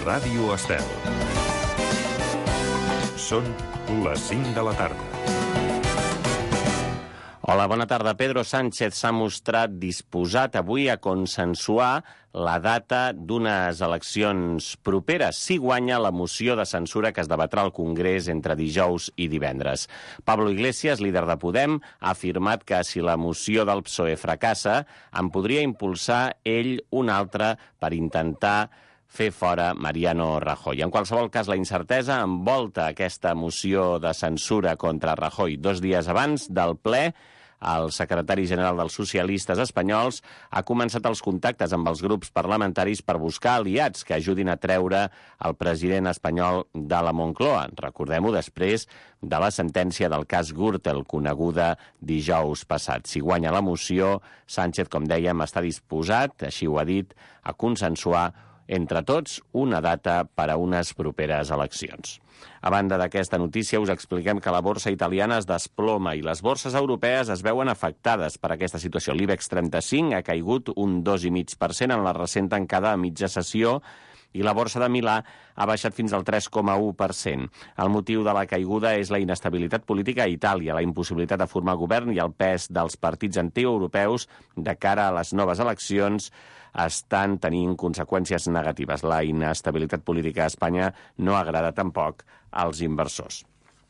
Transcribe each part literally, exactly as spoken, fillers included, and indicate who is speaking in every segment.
Speaker 1: Ràdio Estel. Són les cinc de la tarda.
Speaker 2: Hola, bona tarda. Pedro Sánchez s'ha mostrat disposat avui a consensuar la data d'unes eleccions properes si guanya la moció de censura que es debatrà al Congrés entre dijous i divendres. Pablo Iglesias, líder de Podem, ha afirmat que si la moció del P S O E fracassa, en podria impulsar ell una altra per intentar fer fora Mariano Rajoy. En qualsevol cas, la incertesa envolta aquesta moció de censura contra Rajoy. Dos dies abans del ple, el secretari general dels socialistes espanyols ha començat els contactes amb els grups parlamentaris per buscar aliats que ajudin a treure el president espanyol de la Moncloa. Recordem-ho, després de la sentència del cas Gürtel, coneguda dijous passat. Si guanya la moció, Sánchez, com dèiem, està disposat, així ho ha dit, a consensuar entre tots una data per a unes properes eleccions. A banda d'aquesta notícia, us expliquem que la borsa italiana es desploma i les borses europees es veuen afectades per aquesta situació. L'IBEX trenta-cinc ha caigut un dos coma cinc per cent en la recent tancada a mitja sessió i la borsa de Milà ha baixat fins al tres coma u per cent. El motiu de la caiguda és la inestabilitat política a Itàlia, la impossibilitat de formar govern i el pes dels partits antieuropeus de cara a les noves eleccions estan tenint conseqüències negatives. La inestabilitat política a Espanya no agrada tampoc als inversors.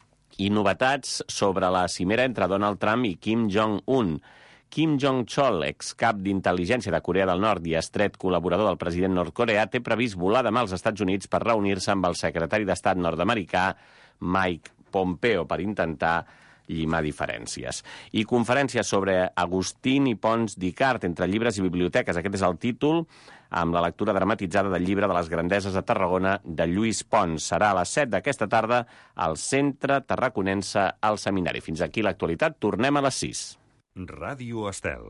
Speaker 2: I novetats sobre la cimera entre Donald Trump i Kim Jong-un. Kim Jong-chol, excap d'intel·ligència de Corea del Nord i estret col·laborador del president nord-coreà, té previst volar demà als Estats Units per reunir-se amb el secretari d'Estat nord-americà Mike Pompeo per intentar llimar diferències. I conferència sobre Agustín i Pons d'Icart entre llibres i biblioteques. Aquest és el títol, amb la lectura dramatitzada del llibre de les grandeses de Tarragona de Lluís Pons. Serà a les set d'aquesta tarda al Centre Tarraconense al Seminari. Fins aquí l'actualitat. Tornem a les sis.
Speaker 1: Ràdio Estel.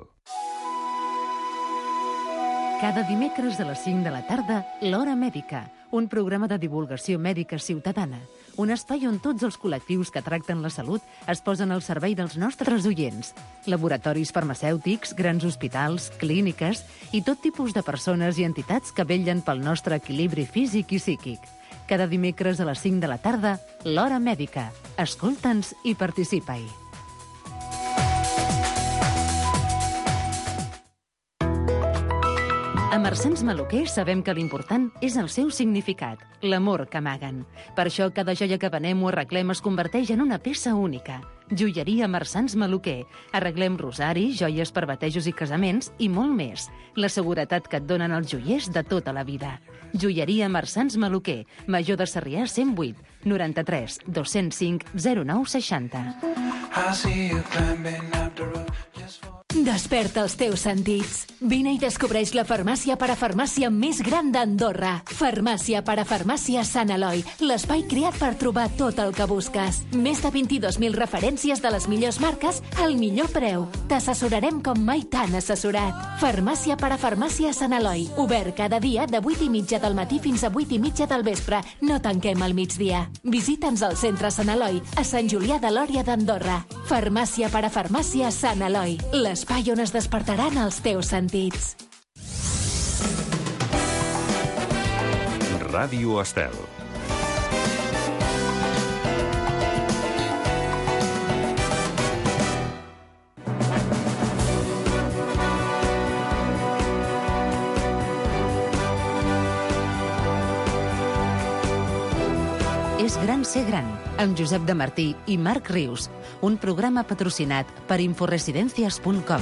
Speaker 3: Cada dimecres a les cinc de la tarda, L'Hora Mèdica, un programa de divulgació mèdica ciutadana. Un espai on tots els col·lectius que tracten la salut es posen al servei dels nostres oients. Laboratoris farmacèutics, grans hospitals, clíniques i tot tipus de persones i entitats que vetllen pel nostre equilibri físic i psíquic. Cada dimecres a les cinc de la tarda, L'Hora Mèdica. Escolta'ns i participa-hi. A Marsans Maluquer sabem que l'important és el seu significat, l'amor que amaguen. Per això cada joia que venem o arreglem es converteix en una peça única. Joieria Marsans Maluquer. Arreglem rosaris, joies per batejos i casaments i molt més. La seguretat que et donen els joiers de tota la vida. Joieria Marsans Maluquer. Major de Sarrià cent vuit, noranta-tres, dos-cents cinc, zero nou seixanta.
Speaker 4: Desperta els teus sentits. Vine i descobreix la farmàcia parafarmàcia més gran d'Andorra. Farmàcia parafarmàcia Sant Eloi, l'espai creat per trobar tot el que busques. Més de vint-i-dos mil referències de les millors marques al millor preu. T'assessorarem com mai t'han assessorat. Farmàcia parafarmàcia Sant Eloi, obert cada dia de vuit i mitja del matí fins a vuit i mitja del vespre. No tanquem al migdia. Visita'ns al centre Sant Eloi, a Sant Julià de Lòria d'Andorra. Farmàcia parafarmàcia Sant Eloi, l'espai on es despertaran els teus sentits.
Speaker 1: Ràdio Estel.
Speaker 3: És gran ser gran, amb Josep de Martí i Marc Rius, un programa patrocinat per inforesidencias punt com.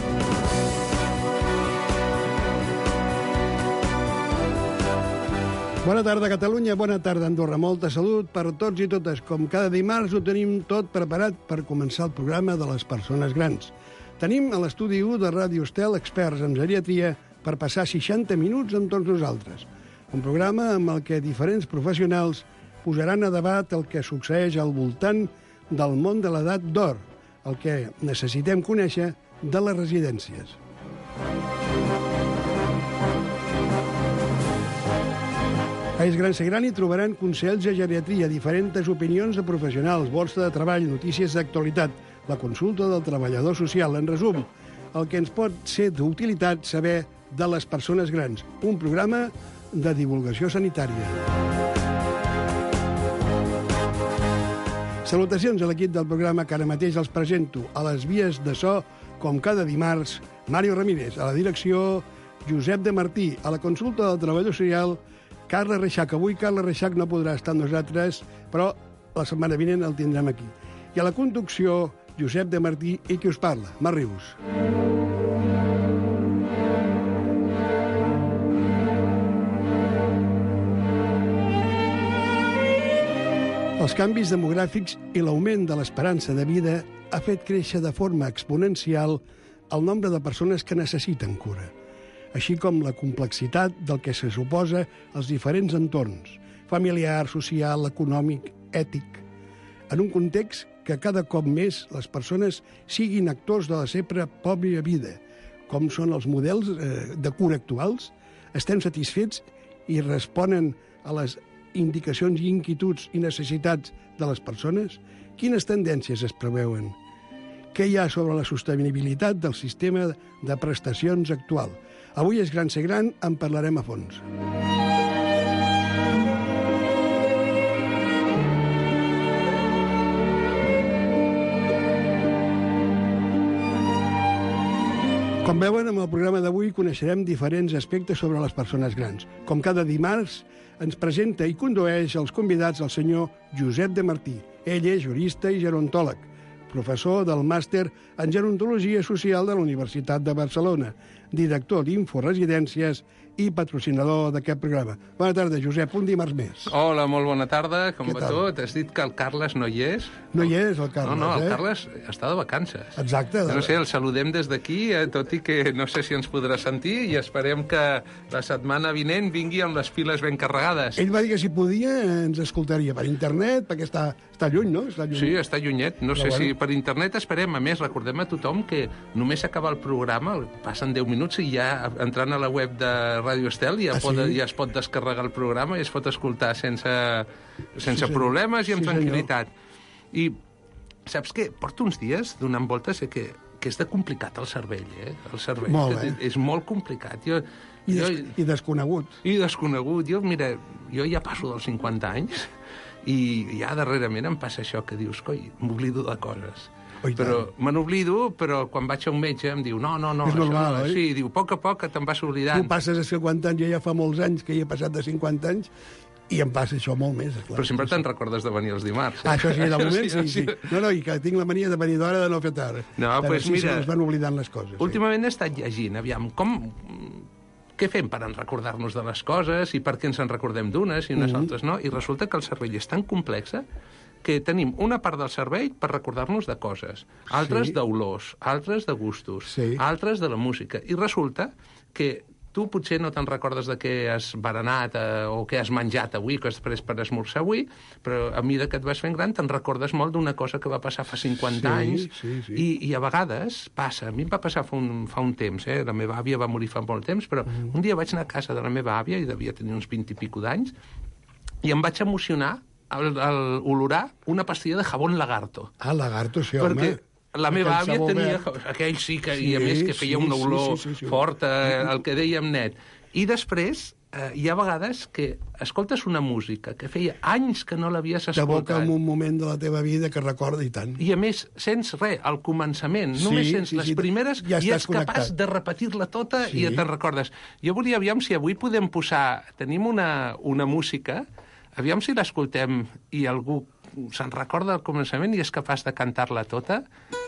Speaker 5: Bona tarda, Catalunya, bona tarda, Andorra. Molta salut per tots i totes. Com cada dimarts ho tenim tot preparat per començar el programa de les persones grans. Tenim a l'estudi u de Ràdio Estel experts en geriatria per passar seixanta minuts amb tots nosaltres. Un programa amb el que diferents professionals posaran a debat el que succeeix al voltant del món de l'edat d'or, el que necessitem conèixer de les residències. A És Gran Ser Gran hi trobaran consells de geriatria, diferents opinions de professionals, borsa de treball, notícies d'actualitat, la consulta del treballador social. En resum, el que ens pot ser d'utilitat saber de les persones grans. Un programa de divulgació sanitària. Salutacions a l'equip del programa que ara mateix els presento a les vies de so, com cada dimarts, Mario Ramírez, a la direcció, Josep de Martí, a la consulta del treballador social, Carles Reixac. Avui Carles Reixac no podrà estar amb nosaltres, però la setmana vinent el tindrem aquí. I a la conducció, Josep de Martí i qui us parla, Mar Rius. Els canvis demogràfics i l'augment de l'esperança de vida ha fet créixer de forma exponencial el nombre de persones que necessiten cura, així com la complexitat del que se suposa als diferents entorns, familiar, social, econòmic, ètic, en un context que cada cop més les persones siguin actors de la seva pròpia vida, com són els models eh, de cura actuals, estem satisfets i responen a les indicacions i inquietuds i necessitats de les persones? Quines tendències es preveuen? Què hi ha sobre la sostenibilitat del sistema de prestacions actual? Avui és Gran ser gran, en parlarem a fons. Com veuen, amb el programa d'avui coneixerem diferents aspectes sobre les persones grans. Com cada dimarts, ens presenta i condueix els convidats el senyor Josep de Martí. Ell és jurista i gerontòleg, professor del màster en gerontologia social de la Universitat de Barcelona, director d'Inforesidències i patrocinador d'aquest programa. Bona tarda, Josep, un dimarts més.
Speaker 6: Hola, molt bona tarda, com
Speaker 5: Què
Speaker 6: va
Speaker 5: tal?
Speaker 6: tot? Has dit que el Carles no hi és?
Speaker 5: No hi és, el Carles,
Speaker 6: No, no, el
Speaker 5: eh?
Speaker 6: Carles està de vacances.
Speaker 5: Exacte.
Speaker 6: No sé, el saludem des d'aquí, eh, tot i que no sé si ens podrà sentir, i esperem que la setmana vinent vingui amb les piles ben carregades.
Speaker 5: Ell va dir que si podia ens escoltaria per internet, perquè està, està lluny, no? Està lluny.
Speaker 6: Sí, està llunyet. No
Speaker 5: Però
Speaker 6: sé
Speaker 5: bueno.
Speaker 6: si per internet esperem. A més, recordem a tothom que només acaba el programa, passen deu minuts i ja entrant a la web de Ràdio Estel ja,
Speaker 5: Ah,
Speaker 6: pot,
Speaker 5: sí?
Speaker 6: ja es pot descarregar el programa i es pot escoltar sense, sense
Speaker 5: senyor.
Speaker 6: problemes i amb
Speaker 5: Sí,
Speaker 6: tranquil·litat. I saps què? Porto uns dies donant voltes a que, que és de complicat el cervell, eh? El cervell.
Speaker 5: Molt
Speaker 6: que
Speaker 5: bé.
Speaker 6: És molt complicat. Jo,
Speaker 5: I,
Speaker 6: jo,
Speaker 5: des, I desconegut.
Speaker 6: i desconegut. Jo, mira, jo ja passo dels cinquanta anys i ja darrerament em passa això que dius, coi, m'oblido de coses.
Speaker 5: Oh, i
Speaker 6: Però
Speaker 5: tant.
Speaker 6: me n'oblido, però quan vaig a un metge em diu, no, no, no.
Speaker 5: És
Speaker 6: això
Speaker 5: normal,
Speaker 6: no.
Speaker 5: oi?
Speaker 6: Sí, diu, a poc a poc que te'n vas oblidant.
Speaker 5: Tu passes a cinquanta anys, jo ja fa molts anys que hi he passat de cinquanta anys, i em passa això molt més, esclar.
Speaker 6: Però sempre te'n recordes de venir els dimarts. Eh?
Speaker 5: Ah, això sí, de moment sí,
Speaker 6: Això
Speaker 5: sí. No, no, i que tinc la mania de venir d'hora de no fer tard.
Speaker 6: No,
Speaker 5: Tant
Speaker 6: pues
Speaker 5: així
Speaker 6: mira,
Speaker 5: se van oblidant les coses.
Speaker 6: Últimament he estat llegint, aviam, com... Què fem per en recordar-nos de les coses i per què ens en recordem d'unes i unes
Speaker 5: Mhm.
Speaker 6: altres no? I resulta que el cervell és tan complex que tenim una part del cervell per recordar-nos de coses, altres
Speaker 5: Sí.
Speaker 6: d'olors, altres de gustos,
Speaker 5: Sí.
Speaker 6: altres de la música. I resulta que tu potser no te'n recordes de què has berenat eh, o què has menjat avui, que després per esmorzar avui, però a mesura que et vas fent gran te'n recordes molt d'una cosa que va passar fa cinquanta
Speaker 5: Sí,
Speaker 6: anys
Speaker 5: sí, sí.
Speaker 6: I, i a vegades passa. A mi em va passar fa un, fa un temps, eh? La meva àvia va morir fa molt temps, però
Speaker 5: Mm.
Speaker 6: un dia vaig anar a casa de la meva àvia, i devia tenir uns vint i pico d'anys, i em vaig emocionar al, al olorar una pastilla de jabón lagarto.
Speaker 5: Ah, lagarto, sí,
Speaker 6: Perquè
Speaker 5: home.
Speaker 6: la meva
Speaker 5: Aquell
Speaker 6: àvia
Speaker 5: sabó
Speaker 6: tenia...
Speaker 5: verd.
Speaker 6: Aquell sí que...
Speaker 5: Sí,
Speaker 6: I a més que feia
Speaker 5: sí,
Speaker 6: una
Speaker 5: sí,
Speaker 6: olor
Speaker 5: sí, sí, sí.
Speaker 6: forta, el que dèiem net. I després eh, hi ha vegades que escoltes una música que feia anys que no l'havies
Speaker 5: T'aboca
Speaker 6: escoltat.
Speaker 5: en un moment de la teva vida que recorda i tant.
Speaker 6: I a més, sents res, al començament,
Speaker 5: Sí,
Speaker 6: només sents
Speaker 5: sí,
Speaker 6: les
Speaker 5: sí,
Speaker 6: primeres
Speaker 5: ja
Speaker 6: i
Speaker 5: estàs
Speaker 6: ets capaç
Speaker 5: connectat.
Speaker 6: de repetir-la tota
Speaker 5: Sí.
Speaker 6: i ja te'n recordes. Jo volia, aviam, si avui podem posar... Tenim una, una música, aviam si l'escoltem i algú se'n recorda al començament i és capaç de cantar-la tota.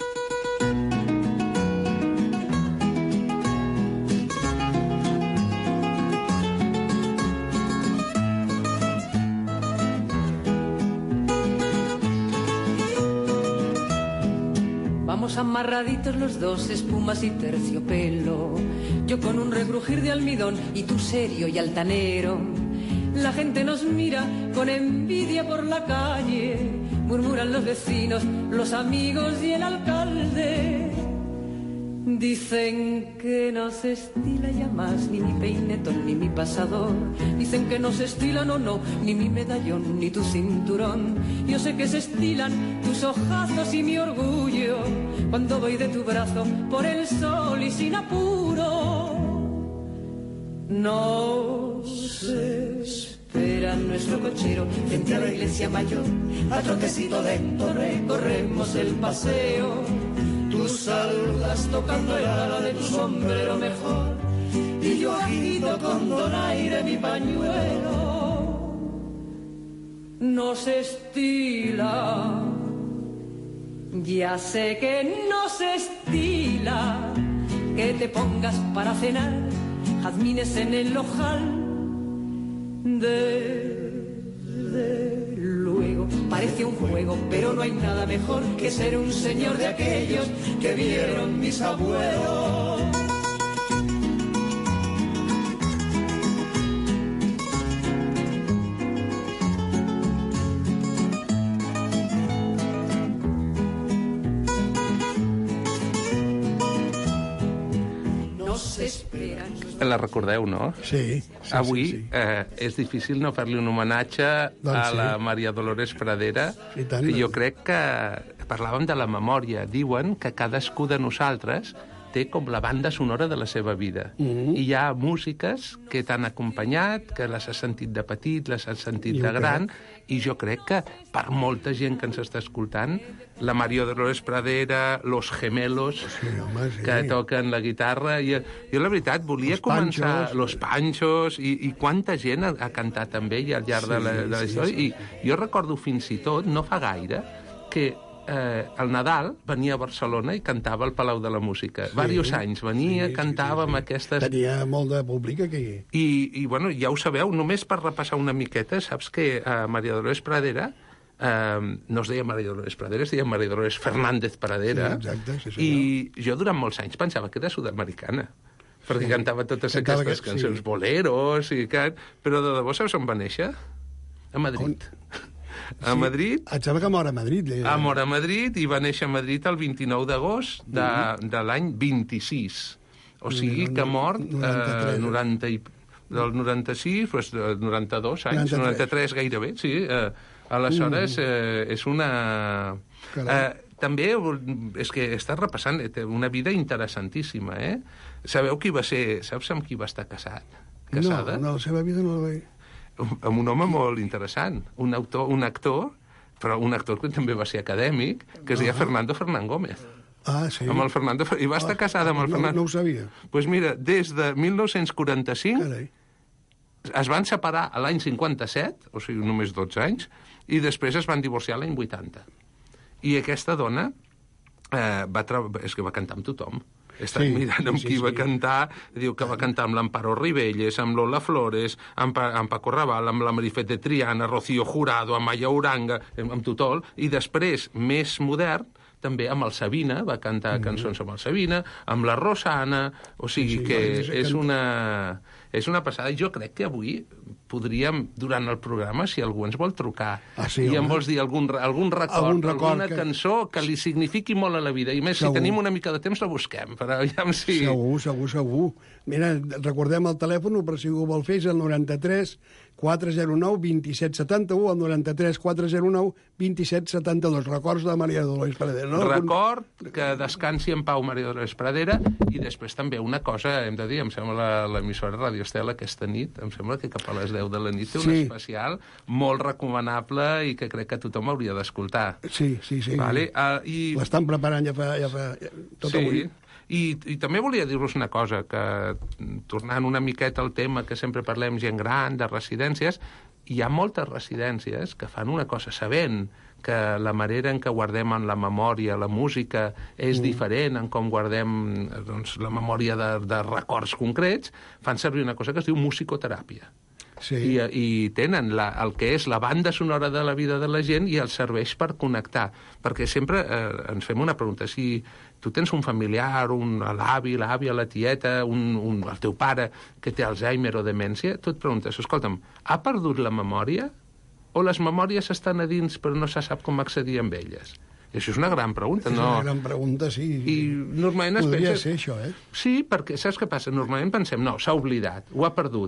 Speaker 7: Vamos amarraditos los dos, espumas y terciopelo. Yo con un rebrujir de almidón y tú serio y altanero. La gente nos mira con envidia por la calle. Murmuran los vecinos, los amigos y el alcalde. Dicen que no se estila ya más ni mi peinetón ni mi pasador. Dicen que no se estilan o no, ni mi medallón ni tu cinturón. Yo sé que se estilan tus ojazos y mi orgullo cuando voy de tu brazo por el sol y sin apuro. Nos espera nuestro cochero frente a la iglesia mayor. A trotecito lento recorremos el paseo. Tú saludas tocando el ala de tu sombrero mejor y yo agito con donaire mi pañuelo. Nos estila, ya sé que nos estila que te pongas para cenar jazmines en el ojal. Desde luego parece un juego, pero no hay nada mejor que ser un señor de aquellos que vieron mis abuelos.
Speaker 6: La recordeu, no?
Speaker 5: Sí. sí
Speaker 6: Avui
Speaker 5: sí, sí.
Speaker 6: Eh, és difícil no fer-li un homenatge
Speaker 5: doncs
Speaker 6: a la
Speaker 5: sí.
Speaker 6: Maria Dolores Pradera.
Speaker 5: Sí, tant.
Speaker 6: Jo crec que parlàvem de la memòria. Diuen que cadascú de nosaltres té com la banda sonora de la seva vida. Mm-hmm. I hi ha músiques que t'han acompanyat, que les has sentit de petit, les has sentit
Speaker 5: jo
Speaker 6: de gran,
Speaker 5: crec.
Speaker 6: i jo crec que per molta gent que ens està escoltant, la Maria Dolores Pradera, Los Gemelos,
Speaker 5: sí, home, sí.
Speaker 6: que toquen la guitarra, i jo la veritat volia
Speaker 5: Los
Speaker 6: començar...
Speaker 5: Panchos.
Speaker 6: Los Panchos, i, i quanta gent ha, ha cantat amb ell al llarg
Speaker 5: Sí,
Speaker 6: de la, de la
Speaker 5: sí,
Speaker 6: història,
Speaker 5: sí.
Speaker 6: i jo recordo fins i tot, no fa gaire, que eh, al Nadal venia a Barcelona i cantava al Palau de la Música. Sí, Varios anys venia,
Speaker 5: sí,
Speaker 6: cantava
Speaker 5: sí, sí,
Speaker 6: amb
Speaker 5: sí.
Speaker 6: aquestes...
Speaker 5: Tenia molt de públic aquí.
Speaker 6: I, i bueno, ja ho sabeu, només per repassar una miqueta, saps que eh, Maria Dolores Pradera eh, no es deia Maria Dolores Pradera, es deia Maria Dolores Fernández Pradera,
Speaker 5: Sí, exacte, sí, senyor.
Speaker 6: i jo durant molts anys pensava que era sud-americana, perquè
Speaker 5: Sí.
Speaker 6: cantava totes
Speaker 5: Cantava
Speaker 6: aquestes
Speaker 5: que-
Speaker 6: cançons,
Speaker 5: sí.
Speaker 6: boleros, i que... però de debò saps on va néixer? A Madrid. A
Speaker 5: Sí.
Speaker 6: Madrid,
Speaker 5: Em sembla que mor a Madrid. Eh?
Speaker 6: a mort a Madrid, i va néixer a Madrid el vint-i-nou d'agost de, de l'any vint-i-sis. O sigui que ha mort eh,
Speaker 5: noranta-tres.
Speaker 6: noranta i, del noranta-sis, doncs, del noranta-dos anys,
Speaker 5: noranta-tres.
Speaker 6: noranta-tres gairebé, sí. Eh, aleshores, eh, és una...
Speaker 5: Carai.
Speaker 6: Eh, també és que està repassant, té una vida interessantíssima, eh? Sabeu qui va ser... Saps amb qui va estar casat? Casada?
Speaker 5: No, no, la seva vida no la veig.
Speaker 6: Amb un home molt interessant, un, autor, un actor, però un actor que també va ser acadèmic, que es deia Fernando Fernán Gómez.
Speaker 5: Ah, sí.
Speaker 6: Amb el Fernando, I va estar casada amb el
Speaker 5: no,
Speaker 6: Fernando...
Speaker 5: no ho sabia.
Speaker 6: Doncs pues mira, des de mil nou-cents quaranta-cinc
Speaker 5: Carai.
Speaker 6: es van separar a l'any cinquanta-set, o sigui, només dotze anys, i després es van divorciar l'any vuitanta. I aquesta dona eh, va tra... és que va cantar amb tothom. He estat
Speaker 5: Sí,
Speaker 6: mirant amb
Speaker 5: sí,
Speaker 6: qui
Speaker 5: sí,
Speaker 6: va
Speaker 5: sí.
Speaker 6: cantar, diu que va cantar amb l'Amparo Ribelles, amb Lola Flores, amb, Pa- amb Paco Raval, amb la Marifet de Triana, Rocío Jurado, amb Maya Uranga, amb, amb tothom, i després, més modern, també amb el Sabina, va cantar cançons amb el Sabina, amb la Rosana, o sigui
Speaker 5: Sí, sí,
Speaker 6: que
Speaker 5: va,
Speaker 6: és
Speaker 5: canta.
Speaker 6: una, és una passada. Jo crec que avui podríem, durant el programa, si algú ens vol trucar
Speaker 5: Ah, sí,
Speaker 6: i em
Speaker 5: home.
Speaker 6: vols dir algun, re- algun record,
Speaker 5: Algun record
Speaker 6: alguna
Speaker 5: que-
Speaker 6: cançó que li signifiqui molt a la vida, i més,
Speaker 5: Segur.
Speaker 6: si tenim una mica de temps la busquem, però aviam si...
Speaker 5: Segur, segur, segur. Mira, recordem el telèfon, per si ho vol fer, és el noranta-tres quatre zero nou vint set setanta-u, el noranta-tres quatre zero nou vint set setanta-dos. Records de Maria Dolores Pradera, no?
Speaker 6: Record que descansi en pau Maria Dolores Pradera, i després també una cosa, hem de dir, em sembla la- l'emissora Radio Estel aquesta nit, em sembla que cap a les deu de la nit té un
Speaker 5: Sí.
Speaker 6: especial molt recomanable i que crec que tothom hauria d'escoltar.
Speaker 5: Sí, sí, sí.
Speaker 6: Vale? Uh, i...
Speaker 5: L'estan preparant ja fa, ja fa tot
Speaker 6: sí.
Speaker 5: avui.
Speaker 6: I, I també volia dir-vos una cosa, que tornant una miqueta al tema que sempre parlem gent gran, de residències, hi ha moltes residències que fan una cosa sabent que la manera en què guardem en la memòria la música és mm. diferent en com guardem doncs, la memòria de, de records concrets, fan servir una cosa que es diu musicoteràpia.
Speaker 5: Sí.
Speaker 6: I, i tenen la, el que és la banda sonora de la vida de la gent i els serveix per connectar. Perquè sempre eh, ens fem una pregunta, si tu tens un familiar, un l'avi, l'àvia, la tieta, un, un, el teu pare que té Alzheimer o demència, tu et preguntes, escolta'm, ha perdut la memòria? O les memòries estan a dins però no se sap com accedir amb elles? I això és una gran pregunta,
Speaker 5: És
Speaker 6: no?
Speaker 5: una gran pregunta, sí.
Speaker 6: I normalment es
Speaker 5: Podria
Speaker 6: pensa...
Speaker 5: ser això, eh?
Speaker 6: Sí, perquè saps què passa? Normalment pensem, no, s'ha oblidat, ho ha perdut.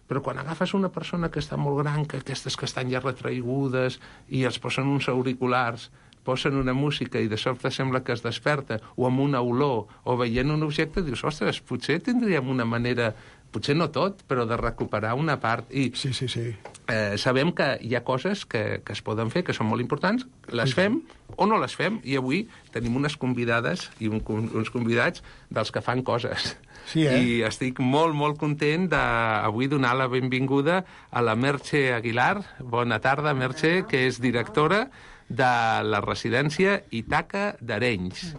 Speaker 6: Però quan agafes una persona que està molt gran, que aquestes que estan ja retraigudes, i els posen uns auriculars, posen una música i de sobte sembla que es desperta, o amb una olor, o veient un objecte, dius, ostres, potser tindríem una manera, potser no tot, però de recuperar una part. I
Speaker 5: sí, sí, sí.
Speaker 6: Eh, sabem que hi ha coses que, que es poden fer, que són molt importants, les fem o no les fem, i avui tenim unes convidades i un, uns convidats dels que fan coses.
Speaker 5: Sí, eh?
Speaker 6: I estic molt, molt content d'avui donar la benvinguda a la Merche Aguilar. Bona tarda, Merche, que és directora de la residència Ítaca d'Arenys.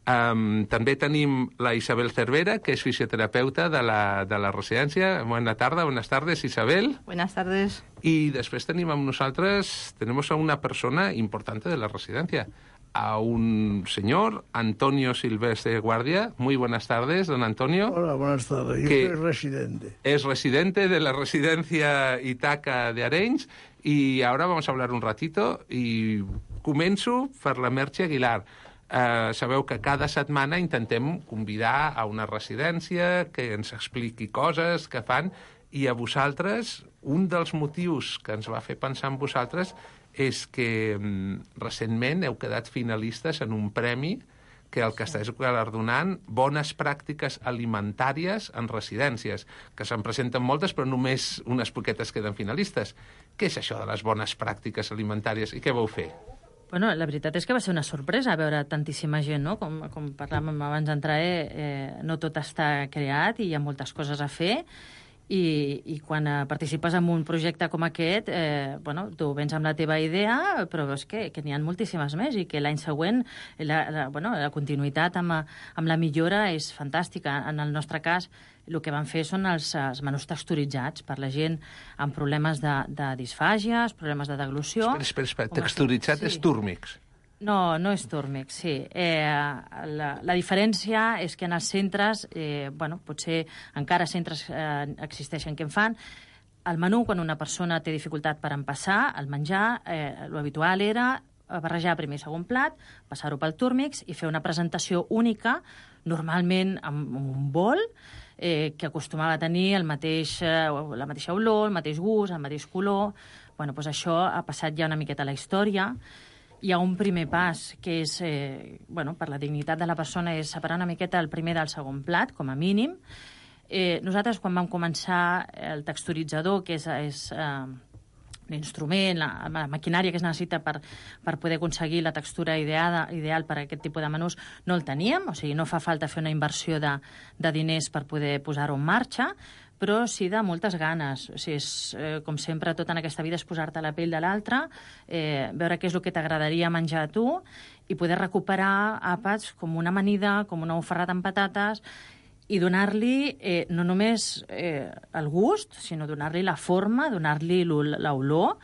Speaker 6: Um, també tenim la Isabel Cervera, que és fisioterapeuta de la, de la residència. Bona tarda, buenas tardes, Isabel.
Speaker 8: Buenas tardes.
Speaker 6: I després tenim amb nosaltres, tenemos a una persona importante de la residencia, a un señor, Antonio Silvestre Guardia. Muy buenas tardes, don Antonio.
Speaker 9: Hola, buenas tardes. Yo soy residente.
Speaker 6: Es residente de la residencia Ítaca de Arenys, y ahora vamos a hablar un ratito, i començo per la Merche Aguilar. Uh, sabeu que cada setmana intentem convidar a una residència que ens expliqui coses que fan, i a vosaltres, un dels motius que ens va fer pensar en vosaltres és que um, recentment heu quedat finalistes en un premi que el que estàs galardonant, bones pràctiques alimentàries en residències, que se'n presenten moltes, però només unes poquetes queden finalistes. Què és això de les bones pràctiques alimentàries i què vau fer?
Speaker 8: Bueno, la veritat és que va ser una sorpresa veure tantíssima gent, no? Com, com parlàvem abans d'entrar, eh, no tot està creat i hi ha moltes coses a fer, i, i quan eh, participes en un projecte com aquest, eh, bueno, tu vens amb la teva idea, però veus que, que n'hi ha moltíssimes més i que l'any següent la, la, bueno, la continuïtat amb, amb la millora és fantàstica. En el nostre cas, el que van fer són els, els menús texturitzats per la gent amb problemes de, de disfàgies, problemes de deglució.
Speaker 6: Espera, espera, espera. Texturitzat sí. És Turmix.
Speaker 8: No, no és Turmix, sí. Eh, la, la diferència és que en els centres, eh, bueno, potser encara centres eh, existeixen que en fan, el menú, quan una persona té dificultat per empassar, el menjar, eh, l'habitual era barrejar primer i segon plat, passar-ho pel Turmix i fer una presentació única, normalment amb un bol, eh, que acostumava a tenir el mateix, eh, la mateixa olor, el mateix gust, el mateix color. Bueno, doncs això ha passat ja una miqueta a la història. Hi ha un primer pas, que és, eh, bueno, per la dignitat de la persona, és separar una miqueta el primer del segon plat, com a mínim. Eh, nosaltres, quan vam començar el texturitzador, que és, és eh, l'instrument, la, la maquinària que es necessita per, per poder aconseguir la textura ideada, ideal per a aquest tipus de menús, no el teníem, o sigui, no fa falta fer una inversió de, de diners per poder posar-ho en marxa, però sí de moltes ganes. O sigui, és, eh, com sempre, tot en aquesta vida és posar-te a la pell de l'altre, eh, veure què és el que t'agradaria menjar a tu i poder recuperar àpats com una amanida, com un ou ferrat amb patates, i donar-li eh, no només eh, el gust, sinó donar-li la forma, donar-li l'olor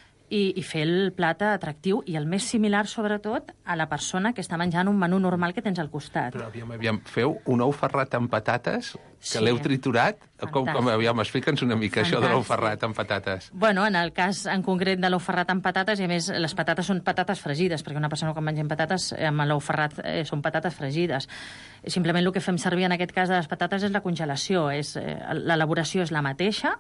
Speaker 8: i, i fer el plat atractiu i el més similar, sobretot, a la persona que està menjant un menú normal que tens al costat.
Speaker 6: Però, aviam, aviam, feu un ou ferrat amb patates, que sí. L'heu triturat? Com, com, aviam, explica'ns una mica Fantàstic. Això de l'ou ferrat amb patates.
Speaker 8: Bueno, en el cas en concret de l'ou ferrat amb patates, i a més, les patates són patates fregides, perquè una persona quan menja patates, amb l'ou ferrat eh, són patates fregides. Simplement el que fem servir en aquest cas de les patates és la congelació, és, eh, l'elaboració és la mateixa.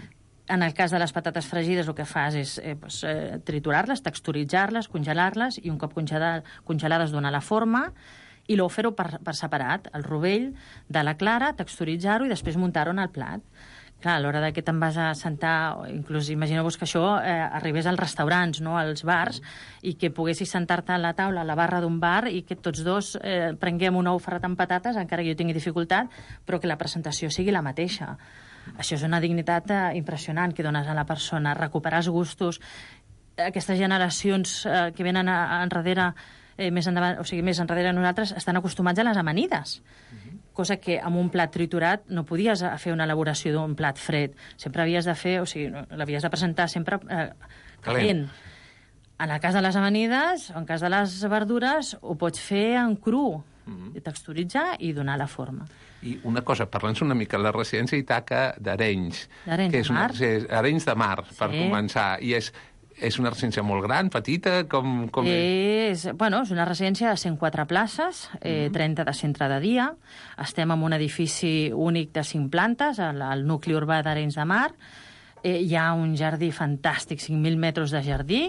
Speaker 8: En el cas de les patates fregides el que fas és eh, pues, eh, triturar-les, texturitzar-les, congelar-les i un cop congelades, congelades donar la forma i l'ou fer-ho per, per separat, el rovell de la clara, texturitzar-ho i després muntar-ho en el plat. Clar, a l'hora que te'n vas a sentar, inclús imagineu-vos que això eh, arribés als restaurants, no, als bars, i que poguessis sentar-te a la taula, a la barra d'un bar, i que tots dos eh, prenguem un ou ferrat amb patates, encara que jo tingui dificultat, però que la presentació sigui la mateixa. Això és una dignitat eh, impressionant que dones a la persona, recuperar els gustos. Aquestes generacions eh, que venen a, a enrere, eh, més endavant, o sigui, més enrere a nosaltres, estan acostumats a les amanides, uh-huh. cosa que amb un plat triturat no podies fer una elaboració d'un plat fred. Sempre havies de fer, o sigui, l'havies de presentar sempre eh, calent. En el cas de les amanides, o en cas de les verdures, ho pots fer en cru, uh-huh. texturitzar i donar la forma.
Speaker 6: I una cosa, parla'ns una mica, la residència Ítaca d'Arenys.
Speaker 8: D'Arenys de Mar.
Speaker 6: Una, és Arenys de Mar, per
Speaker 8: sí.
Speaker 6: començar. I és, És una residència molt gran, petita? Com, com
Speaker 8: és? És, bueno, és una residència de cent quatre places, eh, trenta de centre de dia. Estem en un edifici únic de cinc plantes, al, al nucli urbà d'Arenys de Mar. Eh, hi ha un jardí fantàstic, cinc mil metres de jardí,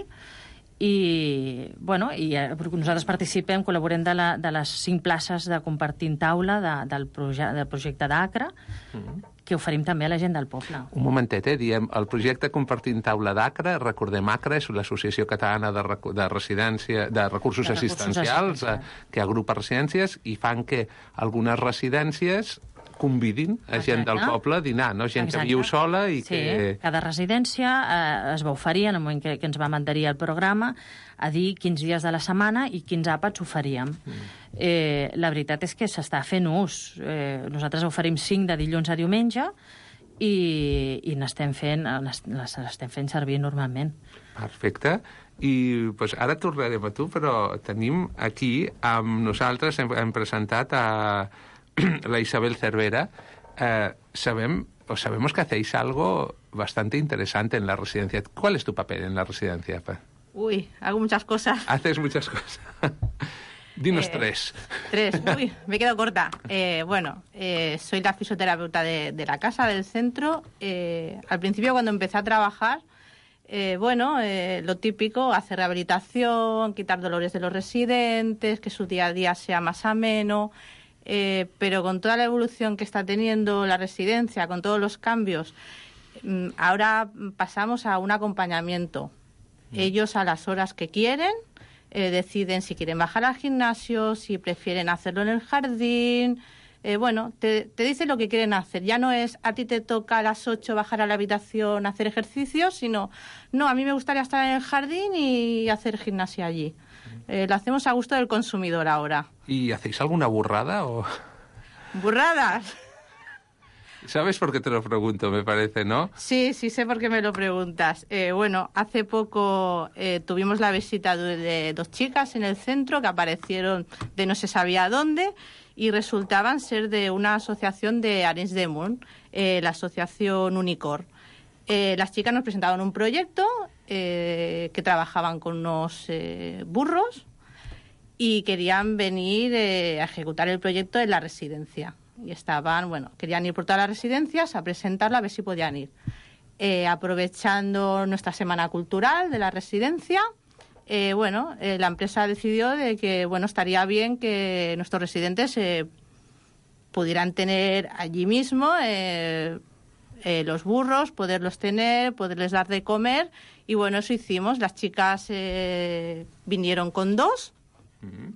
Speaker 8: i, bueno, i eh, nosaltres participem, col·laborem de, la, de les cinc places de compartint taula de, del, proje del projecte d'Acre, mm-hmm. que oferim també a la gent del poble.
Speaker 6: Un momentet, eh? Diem, el projecte Compartint Taula d'Acre, recordem, Acre és l'Associació Catalana de, Rec de, Residència, de Recursos de Assistencials, recursos eh, que agrupa residències i fan que algunes residències convidin a gent del poble a dinar, no? Gent Exacte. Que viu sola i
Speaker 8: sí,
Speaker 6: que...
Speaker 8: cada residència eh, es va oferir, en el moment que, que ens vam adherir al programa, a dir quins dies de la setmana i quins àpats oferíem. Mm. Eh, la veritat és que s'està fent ús. Eh, nosaltres oferim cinc de dilluns a diumenge i, i n'estem fent, l'estem fent servir normalment.
Speaker 6: Perfecte. I pues, ara tornarem a tu, però tenim aquí amb nosaltres, hem, hem presentat a la Isabel Cervera. Eh, sabem, o sabemos que hacéis algo bastante interesante en la residencia. ¿Cuál es tu papel en la residencia?
Speaker 10: Uy, hago muchas cosas.
Speaker 6: Haces muchas cosas. Dinos
Speaker 10: eh,
Speaker 6: tres.
Speaker 10: Tres. Uy, me quedo corta. Eh, bueno, eh, soy la fisioterapeuta de, de la casa, del centro. Eh, al principio, cuando empecé a trabajar, eh, bueno, eh, lo típico, hacer rehabilitación, quitar dolores de los residentes, que su día a día sea más ameno. Eh, pero con toda la evolución que está teniendo la residencia, con todos los cambios, mm, ahora pasamos a un acompañamiento. Mm. Ellos a las horas que quieren eh, deciden si quieren bajar al gimnasio, si prefieren hacerlo en el jardín. Eh, bueno, te, te dicen lo que quieren hacer. Ya no es a ti te toca a las ocho bajar a la habitación a hacer ejercicios, sino, no, a mí me gustaría estar en el jardín y hacer gimnasia allí. Eh, lo hacemos a gusto del consumidor ahora.
Speaker 6: ¿Y hacéis alguna burrada o...?
Speaker 10: ¿Burradas?
Speaker 6: ¿Sabes por qué te lo pregunto, me parece, no?
Speaker 10: Sí, sí sé por qué me lo preguntas. Eh, bueno, hace poco eh, tuvimos la visita de, de dos chicas en el centro que aparecieron de no se sabía dónde y resultaban ser de una asociación de Arenys de Munt, eh, la asociación Unicor. Eh, las chicas nos presentaban un proyecto eh, que trabajaban con unos eh, burros y querían venir eh, a ejecutar el proyecto en la residencia. Y estaban, bueno, querían ir por todas las residencias a presentarla, a ver si podían ir. Eh, aprovechando nuestra semana cultural de la residencia, eh, bueno, eh, la empresa decidió de que, bueno, estaría bien que nuestros residentes eh, pudieran tener allí mismo eh, eh, los burros, poderlos tener, poderles dar de comer. Y bueno, eso hicimos. Las chicas eh, vinieron con dos. Uh-huh.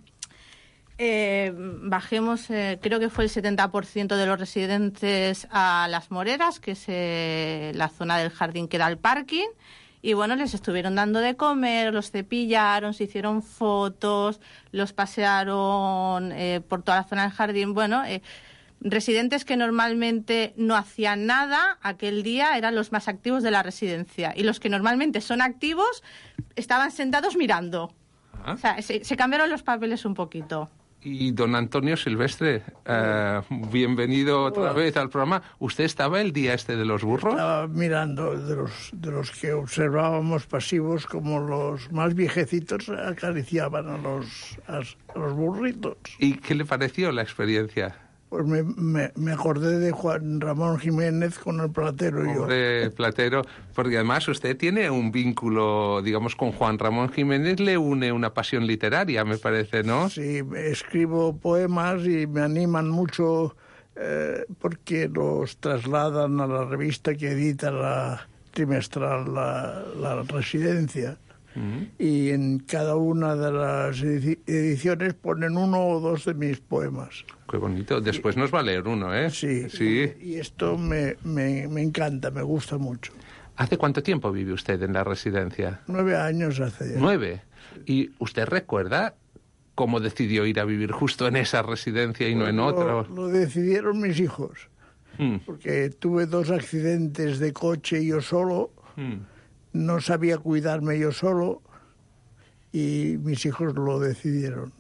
Speaker 10: Eh, bajemos, eh, creo que fue el setenta por ciento de los residentes a Las Moreras, que es eh, la zona del jardín que da al parking, y bueno, les estuvieron dando de comer, los cepillaron, se hicieron fotos, los pasearon eh, por toda la zona del jardín. Bueno, eh, residentes que normalmente no hacían nada, aquel día eran los más activos de la residencia, y los que normalmente son activos estaban sentados mirando. ¿Ah? O sea, se, se cambiaron los papeles un poquito.
Speaker 6: Y don Antonio Silvestre, eh, bienvenido otra Hola. vez al programa. ¿Usted estaba el día este de los burros?
Speaker 9: Estaba mirando de los, de los que observábamos pasivos, como los más viejecitos acariciaban a los, a, a los burritos.
Speaker 6: ¿Y qué le pareció la experiencia?
Speaker 9: Pues me, me, me acordé de Juan Ramón Jiménez con el Platero.
Speaker 6: Hombre, yo. Platero, porque además usted tiene un vínculo, digamos, con Juan Ramón Jiménez, le une una pasión literaria, me parece, ¿no?
Speaker 9: Sí, escribo poemas y me animan mucho eh, porque los trasladan a la revista que edita la trimestral La, la Residencia. Uh-huh. Y en cada una de las ediciones ponen uno o dos de mis poemas.
Speaker 6: Qué bonito. Después y, nos va a leer uno, ¿eh?
Speaker 9: Sí.
Speaker 6: sí.
Speaker 9: Y, y esto me, me, me encanta, me gusta mucho.
Speaker 6: ¿Hace cuánto tiempo vive usted en la residencia?
Speaker 9: Nueve años hace ya.
Speaker 6: ¿Nueve? ¿Y usted recuerda cómo decidió ir a vivir justo en esa residencia y pues no en
Speaker 9: lo,
Speaker 6: otra?
Speaker 9: Lo decidieron mis hijos. Mm. Porque tuve dos accidentes de coche yo solo. Mm. No sabía cuidarme yo solo y mis hijos lo decidieron.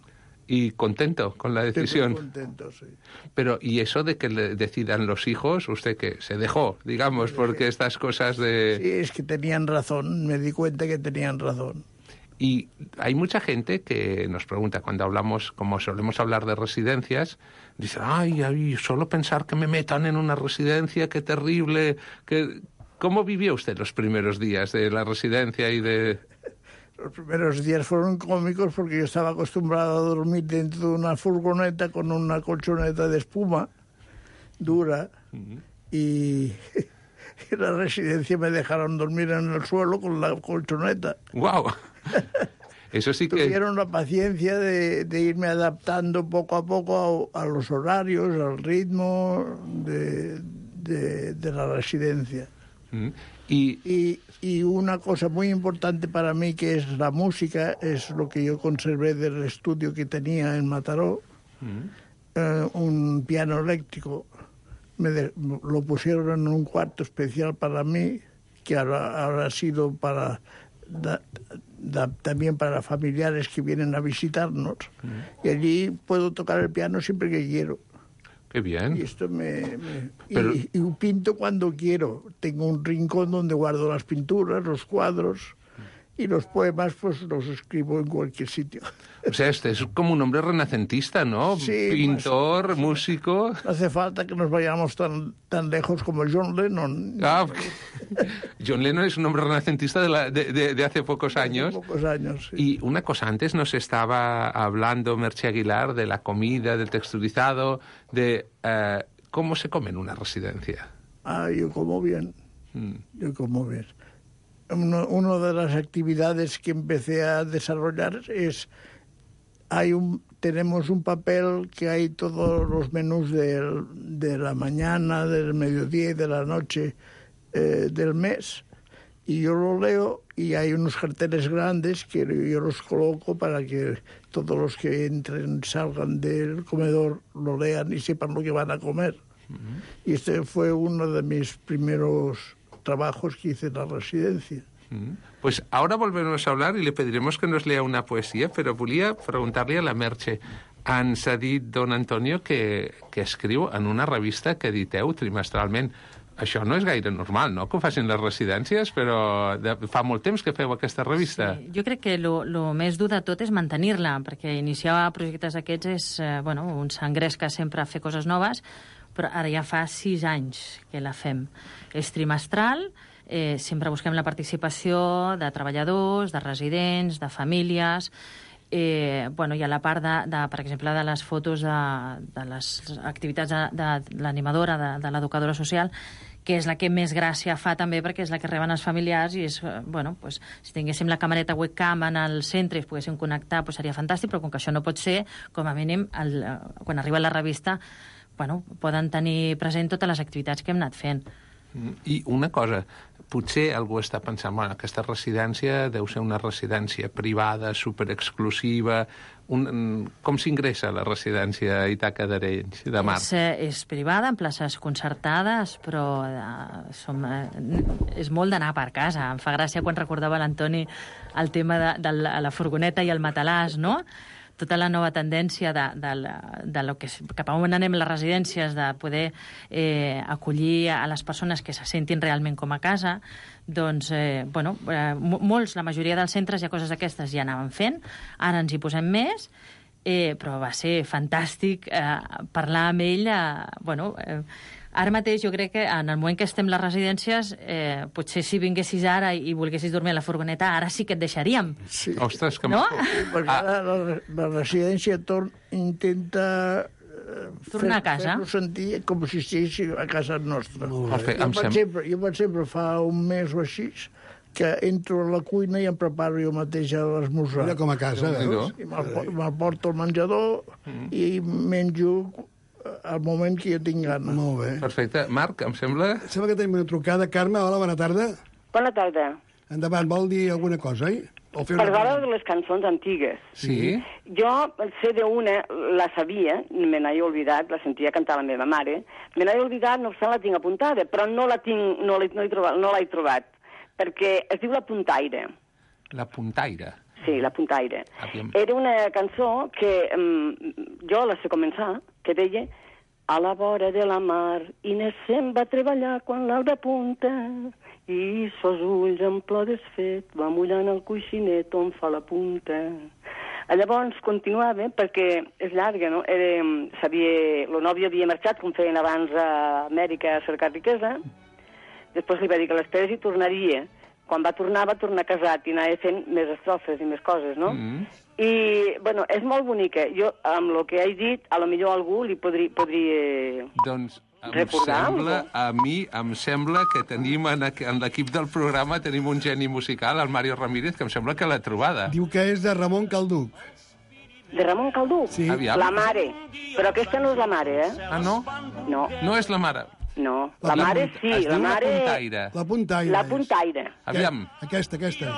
Speaker 6: y contento con la decisión.
Speaker 9: Estoy muy contento, sí.
Speaker 6: Pero, ¿y eso de que le decidan los hijos? ¿Usted que se dejó, digamos, porque estas cosas de...?
Speaker 9: Sí, es que tenían razón, me di cuenta que tenían razón.
Speaker 6: Y hay mucha gente que nos pregunta, cuando hablamos, como solemos hablar de residencias, dice, ay, ay, solo pensar que me metan en una residencia, qué terrible. Que... ¿Cómo vivió usted los primeros días de la residencia y de...?
Speaker 9: Los primeros días fueron cómicos porque yo estaba acostumbrado a dormir dentro de una furgoneta con una colchoneta de espuma dura uh-huh. y en la residencia me dejaron dormir en el suelo con la colchoneta.
Speaker 6: ¡Guau! Eso sí que...
Speaker 9: Tuvieron la paciencia de, de irme adaptando poco a poco a, a los horarios, al ritmo de, de, de la residencia.
Speaker 6: Uh-huh. Y...
Speaker 9: y Y una cosa muy importante para mí, que es la música, es lo que yo conservé del estudio que tenía en Mataró, mm. eh, un piano eléctrico. Me de, lo pusieron en un cuarto especial para mí, que ahora, ahora ha sido para da, da, también para familiares que vienen a visitarnos. Mm. Y allí puedo tocar el piano siempre que quiero.
Speaker 6: Qué bien.
Speaker 9: Y esto me, me
Speaker 6: Pero...
Speaker 9: y, y pinto cuando quiero. Tengo un rincón donde guardo las pinturas, los cuadros, y los poemas pues los escribo en cualquier sitio.
Speaker 6: O sea, este es como un hombre renacentista, ¿no?
Speaker 9: Sí,
Speaker 6: pintor, más, músico...
Speaker 9: No hace falta que nos vayamos tan, tan lejos como John Lennon.
Speaker 6: Ah, John Lennon es un hombre renacentista de, la, de, de, de hace pocos años.
Speaker 9: De pocos años, sí.
Speaker 6: Y una cosa, antes nos estaba hablando Merche Aguilar de la comida, del texturizado, de uh, cómo se come en una residencia.
Speaker 9: Ah, yo como bien. Mm. Yo como bien. Uno, una de las actividades que empecé a desarrollar es, hay un, tenemos un papel que hay todos los menús del, de la mañana, del mediodía y de la noche eh, del mes, y yo lo leo y hay unos carteles grandes que yo los coloco para que todos los que entren, salgan del comedor, lo lean y sepan lo que van a comer. Uh-huh. Y este fue uno de mis primeros trabajos que hice en la residencia.
Speaker 6: Pues ahora volveremos a hablar y le pediremos que nos lea una poesía, però volia preguntar-li a la Merche. Ens ha dit don Antonio que, que escriu en una revista que editeu trimestralment. Això no és gaire normal, no?, que ho facin les residències, però de, fa molt temps que feu aquesta revista.
Speaker 8: Sí, jo crec que el més dur de tot és mantenir-la, perquè iniciar projectes aquests és eh, bueno, un s'engresca sempre a fer coses noves, però ara ja fa sis anys que la fem. És trimestral, eh, sempre busquem la participació de treballadors, de residents, de famílies, eh, bueno, i a la part, de, de, per exemple, de les fotos de, de les activitats de, de l'animadora, de, de l'educadora social, que és la que més gràcia fa també perquè és la que reben els familiars i és, bueno, pues, si tinguéssim la camereta webcam en el centre i es poguéssim connectar, pues seria fantàstic, però com que això no pot ser, com a mínim, el, quan arriba la revista, bueno, poden tenir present totes les activitats que hem anat fent.
Speaker 6: I una cosa, potser algú està pensant, bueno, aquesta residència deu ser una residència privada, superexclusiva. Un, com s'ingressa a la residència Ítaca d'Arenys de Mar?
Speaker 8: És, és privada, en places concertades, però eh, som, eh, és molt d'anar per casa. Em fa gràcia quan recordava l'Antoni el tema de, de la, la furgoneta i el matalàs, no?, tota la nova tendència de, de, de lo que, cap a on anem les residències, de poder eh, acollir a les persones que se sentin realment com a casa, doncs, eh, bueno, eh, molts, la majoria dels centres hi ha coses d'aquestes ja anaven fent, ara ens hi posem més, eh, però va ser fantàstic eh, parlar amb ell, eh, bueno... Eh, Ara mateix jo crec que en el moment que estem les residències, eh, potser si vinguessis ara i volguessis dormir a la furgoneta, ara sí que et deixaríem.
Speaker 6: Sí. Ostres, que...
Speaker 8: No?
Speaker 9: Perquè ara la, la residència tor intenta eh,
Speaker 8: tornar a casa.
Speaker 9: Fer-lo sentir com si estigués a casa nostra.
Speaker 6: Jo,
Speaker 9: per exemple, jo, per exemple, fa un mes o així, que entro a la cuina i em preparo jo mateix a l'esmorzar.
Speaker 5: Mira com a casa, veus?
Speaker 9: I me'l porto al menjador mm. i menjo al moment que jo tinc gana.
Speaker 5: Molt bé.
Speaker 6: Perfecte. Marc, em sembla...
Speaker 5: Sembla que tenim una trucada. Carme, hola, bona tarda.
Speaker 11: Bona tarda.
Speaker 5: Endavant, vol dir alguna cosa, oi? O fer una...
Speaker 11: Parlava de les cançons antigues.
Speaker 6: Sí?
Speaker 11: Jo sé d'una, la sabia, me n'he oblidat, la sentia cantar la meva mare, me n'he oblidat, no obstant la tinc apuntada, però no la tinc, no l'he no trobat, no l'he trobat, perquè es diu La Puntaire.
Speaker 6: La Puntaire.
Speaker 11: Sí, La Puntaire.
Speaker 6: Aviam.
Speaker 11: Era una cançó que um, jo la sé començar, que deia a la vora de la mar Inés se'n va treballar quan l'alba apunta i sos ulls en plor desfet va mullant el coixinet on fa la punta. Llavors continuava, perquè és llarga, no? Era, sabia, el nòvio havia marxat, com feien abans a Amèrica, a cercar riquesa. Després li va dir que l'esperés i tornaria. Quan va tornar, va tornar casat i anava fent més estrofes i més coses, no? Mm-hmm. I, bueno, és molt bonica. Jo, amb el que he dit, a lo millor algú li podria, podria
Speaker 6: doncs, em
Speaker 11: recordar.
Speaker 6: Sembla, a mi em sembla que tenim en, en l'equip del programa tenim un geni musical, el Mario Ramírez, que em sembla que l'ha trobada.
Speaker 5: Diu que és de Ramon Calduc.
Speaker 11: De Ramon Calduc?
Speaker 5: Sí.
Speaker 6: Aviam.
Speaker 11: La mare. Però aquesta no és la mare, eh?
Speaker 6: Ah, no?
Speaker 11: No.
Speaker 6: No és la mare.
Speaker 11: No. La,
Speaker 6: La
Speaker 11: mare
Speaker 6: punt-
Speaker 11: sí,
Speaker 6: es
Speaker 11: la
Speaker 6: diu
Speaker 11: mare...
Speaker 6: La Puntaire.
Speaker 5: La Puntaire.
Speaker 11: La
Speaker 5: és.
Speaker 11: Puntaire.
Speaker 6: Aviam.
Speaker 5: Aquesta, aquesta.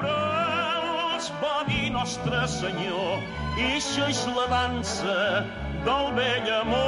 Speaker 12: Veuràs, va dir Nostre Senyor, i això és la dansa del vell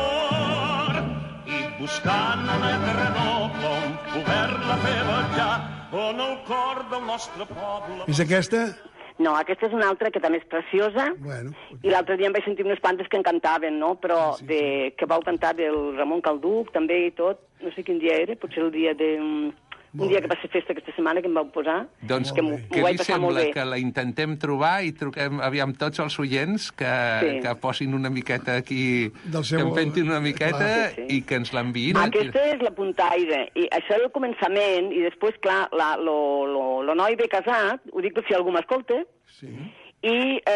Speaker 12: amor. I buscant una terrenor com poder-la fer ballar on el cor del nostre poble...
Speaker 5: És aquesta?
Speaker 11: No, aquesta és una altra que també és preciosa.
Speaker 5: Bueno.
Speaker 11: I l'altre dia em vaig sentir unes quantes que en cantaven, no? Però
Speaker 5: Sí, sí,
Speaker 11: de, que vau cantar del Ramon Calduc, també i tot. No sé quin dia era, potser el dia de... Un dia que va ser festa aquesta setmana que em vau posar.
Speaker 6: Doncs
Speaker 11: que m'ho
Speaker 6: què
Speaker 11: m'ho vaig
Speaker 6: li
Speaker 11: passar molt
Speaker 6: sembla
Speaker 11: bé.
Speaker 6: que la intentem trobar i truquem aviam tots els oients que,
Speaker 11: Sí.
Speaker 6: que posin una miqueta aquí,
Speaker 5: Del seu-
Speaker 6: que en pentin una miqueta
Speaker 11: Clar. Sí, sí.
Speaker 6: i que ens l'enviïn.
Speaker 11: Aquesta és la Puntaire, i això és el començament, i després, clar, la, lo, lo, lo noi ve casat, ho dic per si algú m'escolta,
Speaker 5: Sí.
Speaker 11: i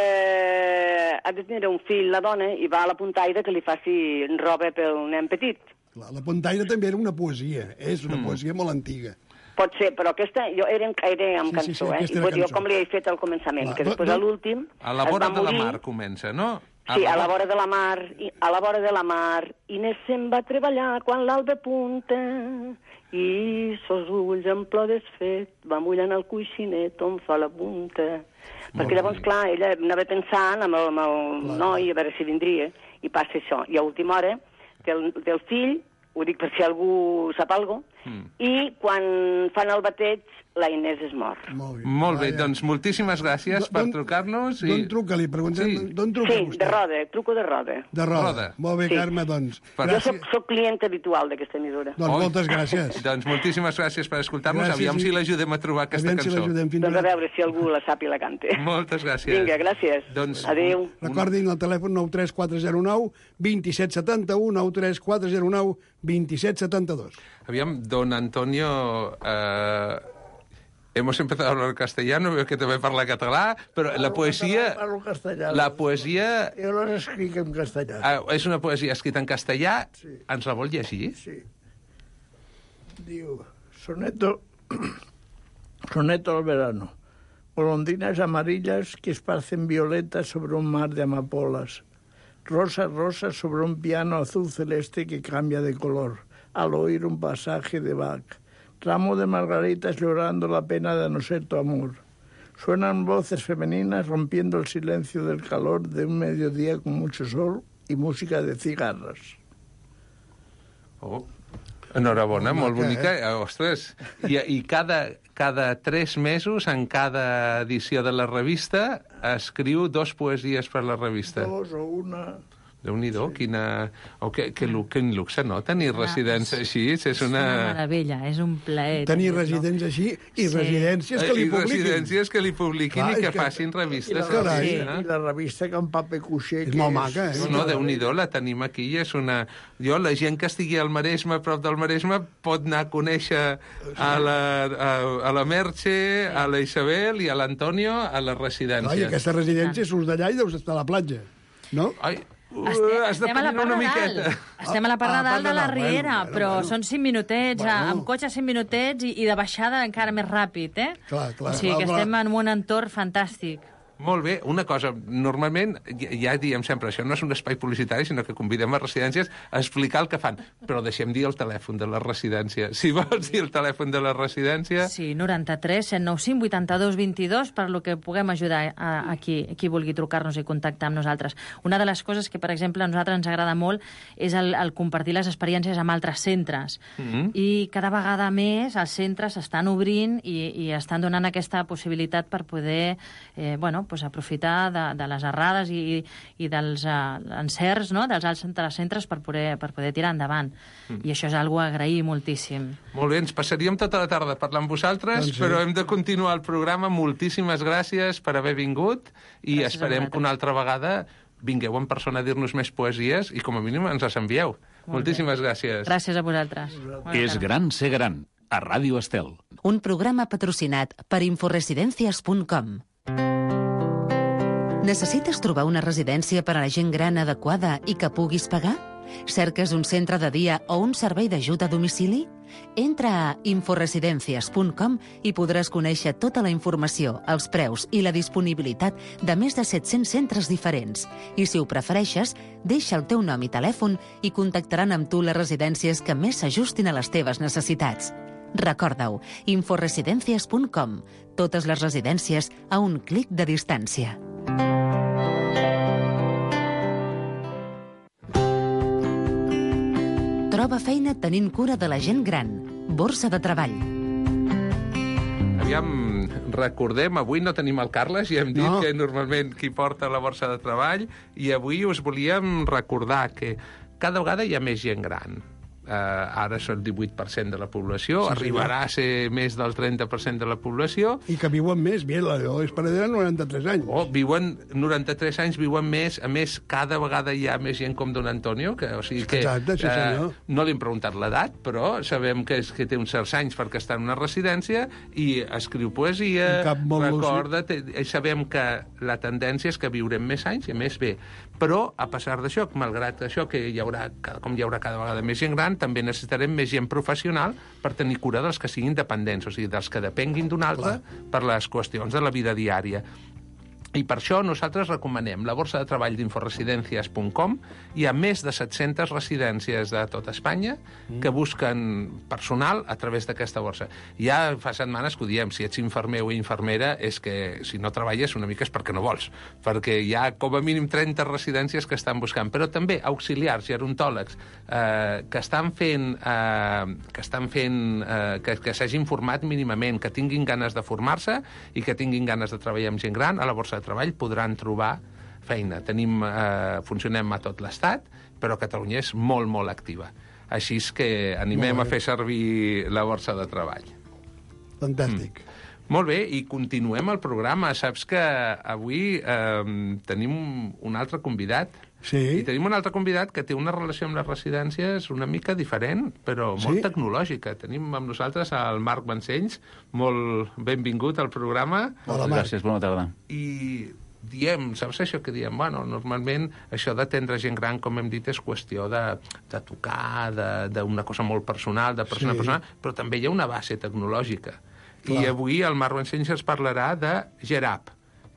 Speaker 11: eh, ha de tenir un fill, la dona, i va a la Puntaire que li faci roba pel nen petit.
Speaker 5: Clar, la Puntaire també era una poesia. És una
Speaker 6: Mm.
Speaker 5: poesia molt antiga.
Speaker 11: Pot ser, però aquesta, jo era, en- era amb
Speaker 5: Sí, sí, sí,
Speaker 11: cançó, eh?
Speaker 5: aquesta
Speaker 11: I
Speaker 5: era
Speaker 11: vull dir, jo
Speaker 5: cançó.
Speaker 11: com li he fet al començament,
Speaker 5: Clar,
Speaker 11: que
Speaker 5: do-
Speaker 11: després
Speaker 5: do-
Speaker 11: a l'últim
Speaker 6: A la
Speaker 11: es
Speaker 6: vora
Speaker 11: va
Speaker 6: de la
Speaker 11: morir.
Speaker 6: mar comença, no?
Speaker 11: Sí, a la vora de la mar, i a la vora de la mar, Inés se'n va treballar quan l'alba punta i sos ulls en plor desfet va mullant el coixinet on fa la punta.
Speaker 6: Molt
Speaker 11: Perquè llavors,
Speaker 6: bonic.
Speaker 11: clar, ella anava pensant amb el, amb el
Speaker 5: Clar.
Speaker 11: noi a veure si vindria, i passa això. I a última hora, del, del fill, ho dic per si algú sap alguna cosa,
Speaker 6: Mm.
Speaker 11: i quan fan el bateig, la Inés es mor.
Speaker 5: Molt bé.
Speaker 6: Molt bé,
Speaker 5: Vaja.
Speaker 6: doncs moltíssimes gràcies per
Speaker 5: D'on-
Speaker 6: trucar-nos. I...
Speaker 5: D'on truca? Li preguntem.
Speaker 6: Sí.
Speaker 5: D'on truca
Speaker 11: Sí,
Speaker 5: vostè?
Speaker 11: de roda, truco de roda.
Speaker 5: De roda.
Speaker 6: Roda.
Speaker 5: Molt bé,
Speaker 11: Sí.
Speaker 5: Carme, doncs.
Speaker 6: Per-
Speaker 11: Jo
Speaker 5: Gràcies.
Speaker 11: soc, soc client habitual d'aquesta emissora.
Speaker 5: Doncs
Speaker 6: Oi.
Speaker 5: moltes gràcies.
Speaker 6: Doncs moltíssimes gràcies per escoltar-nos.
Speaker 5: Gràcies
Speaker 6: Aviam
Speaker 5: i-
Speaker 6: si l'ajudem a trobar aquesta
Speaker 5: Aviam si
Speaker 6: cançó.
Speaker 5: l'ajudem. Fins
Speaker 11: Doncs a
Speaker 5: ara.
Speaker 11: veure si algú la sap i la canta.
Speaker 6: Moltes gràcies.
Speaker 11: Vinga, gràcies.
Speaker 6: Doncs-
Speaker 11: Adéu.
Speaker 5: Recordin el telèfon nou tres quatre zero nou dos set set u, nou tres quatre zero nou dos set set dos.
Speaker 6: Aviam, don Antonio, eh, hemos empezado a hablar castellano, veo que també parla català, però la poesia...
Speaker 9: Parlo castellà.
Speaker 6: La poesia
Speaker 9: Jo les escric en castellà.
Speaker 6: eh, és una poesia escrita en castellà.
Speaker 9: Sí.
Speaker 6: Ens la vol llegir?
Speaker 9: Sí. Diu, soneto, soneto al verano. Golondrinas amarillas que esparcen violetas sobre un mar de amapolas. Rosas, rosas sobre un piano azul celeste que cambia de color al oír un pasaje de Bach. Ramo de margaritas llorando la pena de no ser tu amor. Suenan voces femeninas rompiendo el silencio del calor de un mediodía con mucho sol y música de cigarras.
Speaker 6: Oh. Enhorabona,
Speaker 5: Molt
Speaker 6: molt
Speaker 5: maca,
Speaker 6: bonica. Eh? Ostres, i, i cada, cada tres mesos, en cada edició de la revista, escriu dos poesies per la revista.
Speaker 9: Dos o una...
Speaker 6: Déu-n'hi-do, quina... Oh, que, que, lu- quin luxe, no? Tenir residència així, és
Speaker 8: És una
Speaker 6: una...
Speaker 8: meravella, és un plaer.
Speaker 5: Tenir
Speaker 8: també,
Speaker 5: residents així i
Speaker 8: Sí.
Speaker 5: residències que li
Speaker 6: I
Speaker 5: publiquin.
Speaker 6: residències que li publiquin
Speaker 5: Clar,
Speaker 6: i que,
Speaker 5: és que-
Speaker 6: facin
Speaker 9: I
Speaker 6: revistes.
Speaker 9: la,
Speaker 5: Carai.
Speaker 6: així,
Speaker 9: i
Speaker 6: eh?
Speaker 9: la revista que en paper cuixer...
Speaker 5: És
Speaker 9: que
Speaker 5: molt maca, eh?
Speaker 6: No, no, Déu-n'hi-do, la tenim aquí i és una... Jo, la gent que estigui al Maresme, a prop del Maresme, pot anar a conèixer a la, a, a la Merche, a la Isabel i a l'Antonio a les
Speaker 5: Clar,
Speaker 6: residències.
Speaker 5: i aquesta residència surts d'allà i deus estar a la platja, no?
Speaker 6: Ai, uh,
Speaker 8: Estem,
Speaker 6: has de
Speaker 8: estem a la
Speaker 6: parir
Speaker 8: part
Speaker 6: una
Speaker 8: de
Speaker 6: miqueta.
Speaker 8: dalt. Estem a la part
Speaker 5: Ah,
Speaker 8: de dalt de la
Speaker 5: part de dalt.
Speaker 8: Riera,
Speaker 5: Bueno, bueno,
Speaker 8: però
Speaker 5: bueno.
Speaker 8: són cinc minutets,
Speaker 5: Bueno.
Speaker 8: amb cotxe cinc minutets i, i de baixada encara més ràpid, eh?
Speaker 5: Clar, clar,
Speaker 8: o sigui
Speaker 5: clar,
Speaker 8: que
Speaker 5: clar.
Speaker 8: estem en un entorn fantàstic.
Speaker 6: Molt bé, una cosa, normalment, ja, ja diem sempre, això no és un espai publicitari, sinó que convidem a residències a explicar el que fan, però deixem dir el telèfon de la residència. Si vols dir el telèfon de la residència...
Speaker 8: Sí, noranta-tres cent noranta cinc vuitanta-dos vint-i-dos, per lo que puguem ajudar a, a qui, a qui vulgui trucar-nos i contactar amb nosaltres. Una de les coses que, per exemple, a nosaltres ens agrada molt és el, el compartir les experiències amb altres centres.
Speaker 6: Mm-hmm.
Speaker 8: I cada vegada més els centres s'estan obrint i, i estan donant aquesta possibilitat per poder, eh, bueno, bueno, pues aprofitar de, de les errades i, i dels uh, encerts, no?, dels altres centres per poder, per poder tirar endavant. Mm. I això és algo a agrair moltíssim.
Speaker 6: Molt bé, ens passaríem tota la tarda parlant amb vosaltres, doncs sí. Però hem de continuar el programa. Moltíssimes gràcies per haver vingut i gràcies esperem que una altra vegada vingueu en persona a dir-nos més poesies i com a mínim ens les envieu. Molt Moltíssimes bé. gràcies.
Speaker 8: Gràcies a vosaltres.
Speaker 1: És gran ser gran, a Ràdio Estel.
Speaker 3: Un programa patrocinat per inforesidencias punt com. Necessites trobar una residència per a la gent gran adequada i que puguis pagar? Cerques un centre de dia o un servei d'ajut a domicili? Entra a inforesidencias punt com i podràs conèixer tota la informació, els preus i la disponibilitat de més de set-cents centres diferents. I si ho prefereixes, deixa el teu nom i telèfon i contactaran amb tu les residències que més s'ajustin a les teves necessitats. Recorda-ho, inforesidencias punt com. Totes les residències a un clic de distància. Troba feina tenint cura de la gent gran. Borsa de treball.
Speaker 6: Aviam, recordem, avui no tenim el Carles, ja hem dit no. que normalment qui porta la borsa de treball, i avui us volíem recordar que cada vegada hi ha més gent gran. Uh, ara són divuit per cent de la població, sí, arribarà sí, a ser més del trenta per cent de la població.
Speaker 5: I que viuen més, bien, la Leo Esparadera, noranta-tres anys.
Speaker 6: Oh, viuen noranta-tres anys, viuen més. A més, cada vegada hi ha més gent com don Antonio, que, o sigui que...
Speaker 5: Exacte, sí, senyor.
Speaker 6: Uh, no li hem preguntat l'edat, però sabem que, és, que té uns certs anys perquè està en una residència i escriu poesia, recorda... Té, sabem que la tendència és que viurem més anys i més bé. Però, a pesar d'això, malgrat això, que hi haurà, com hi haurà cada vegada més gent gran, també necessitarem més gent professional per tenir cura dels que siguin dependents, o sigui, dels que depenguin d'un altre per les qüestions de la vida diària. I per això nosaltres recomanem la borsa de treball d'inforesidencias punt com. Hi ha més de set-centes residències de tot Espanya que busquen personal a través d'aquesta borsa. Ja fa setmanes que ho diem, si ets infermer o infermera, és que si no treballes una mica és perquè no vols, perquè hi ha com a mínim trenta residències que estan buscant, però també auxiliars, gerontòlegs, eh, que estan fent, eh, que, estan fent eh, que, que s'hagin format mínimament, que tinguin ganes de formar-se i que tinguin ganes de treballar amb gent gran, a la borsa de treball podran trobar feina. Tenim, eh, funcionem a tot l'Estat, però Catalunya és molt, molt activa. Així és que animem a fer servir la borsa de treball.
Speaker 5: Fantàstic.
Speaker 6: Mm. Molt bé, i continuem el programa. Saps que avui eh, tenim un altre convidat.
Speaker 5: Sí.
Speaker 6: I tenim un altre convidat que té una relació amb les residències una mica diferent, però molt
Speaker 5: sí?
Speaker 6: tecnològica. Tenim amb nosaltres el Marc Vancells. Molt benvingut al programa.
Speaker 5: Hola, Marc.
Speaker 13: Gràcies, bona tarda.
Speaker 6: I diem, saps això que diem? Bueno, normalment això d'atendre gent gran, com hem dit, és qüestió de, de tocar, d'una cosa molt personal, de persona sí. personal, però també hi ha una base tecnològica. Clar. I avui el Marc Vancells ens parlarà de Gerap.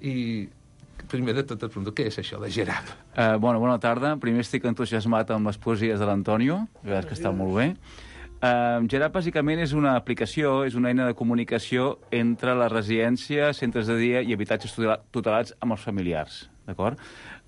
Speaker 6: I primer de tot et pregunto, què és això de Gerap?
Speaker 13: Uh, bueno, bona tarda. Primer estic entusiasmat amb les poesies de l'Antonio, que que està molt bé. Uh, Gerap, bàsicament, és una aplicació, és una eina de comunicació entre la residència, centres de dia i habitatges tutelats amb els familiars, d'acord?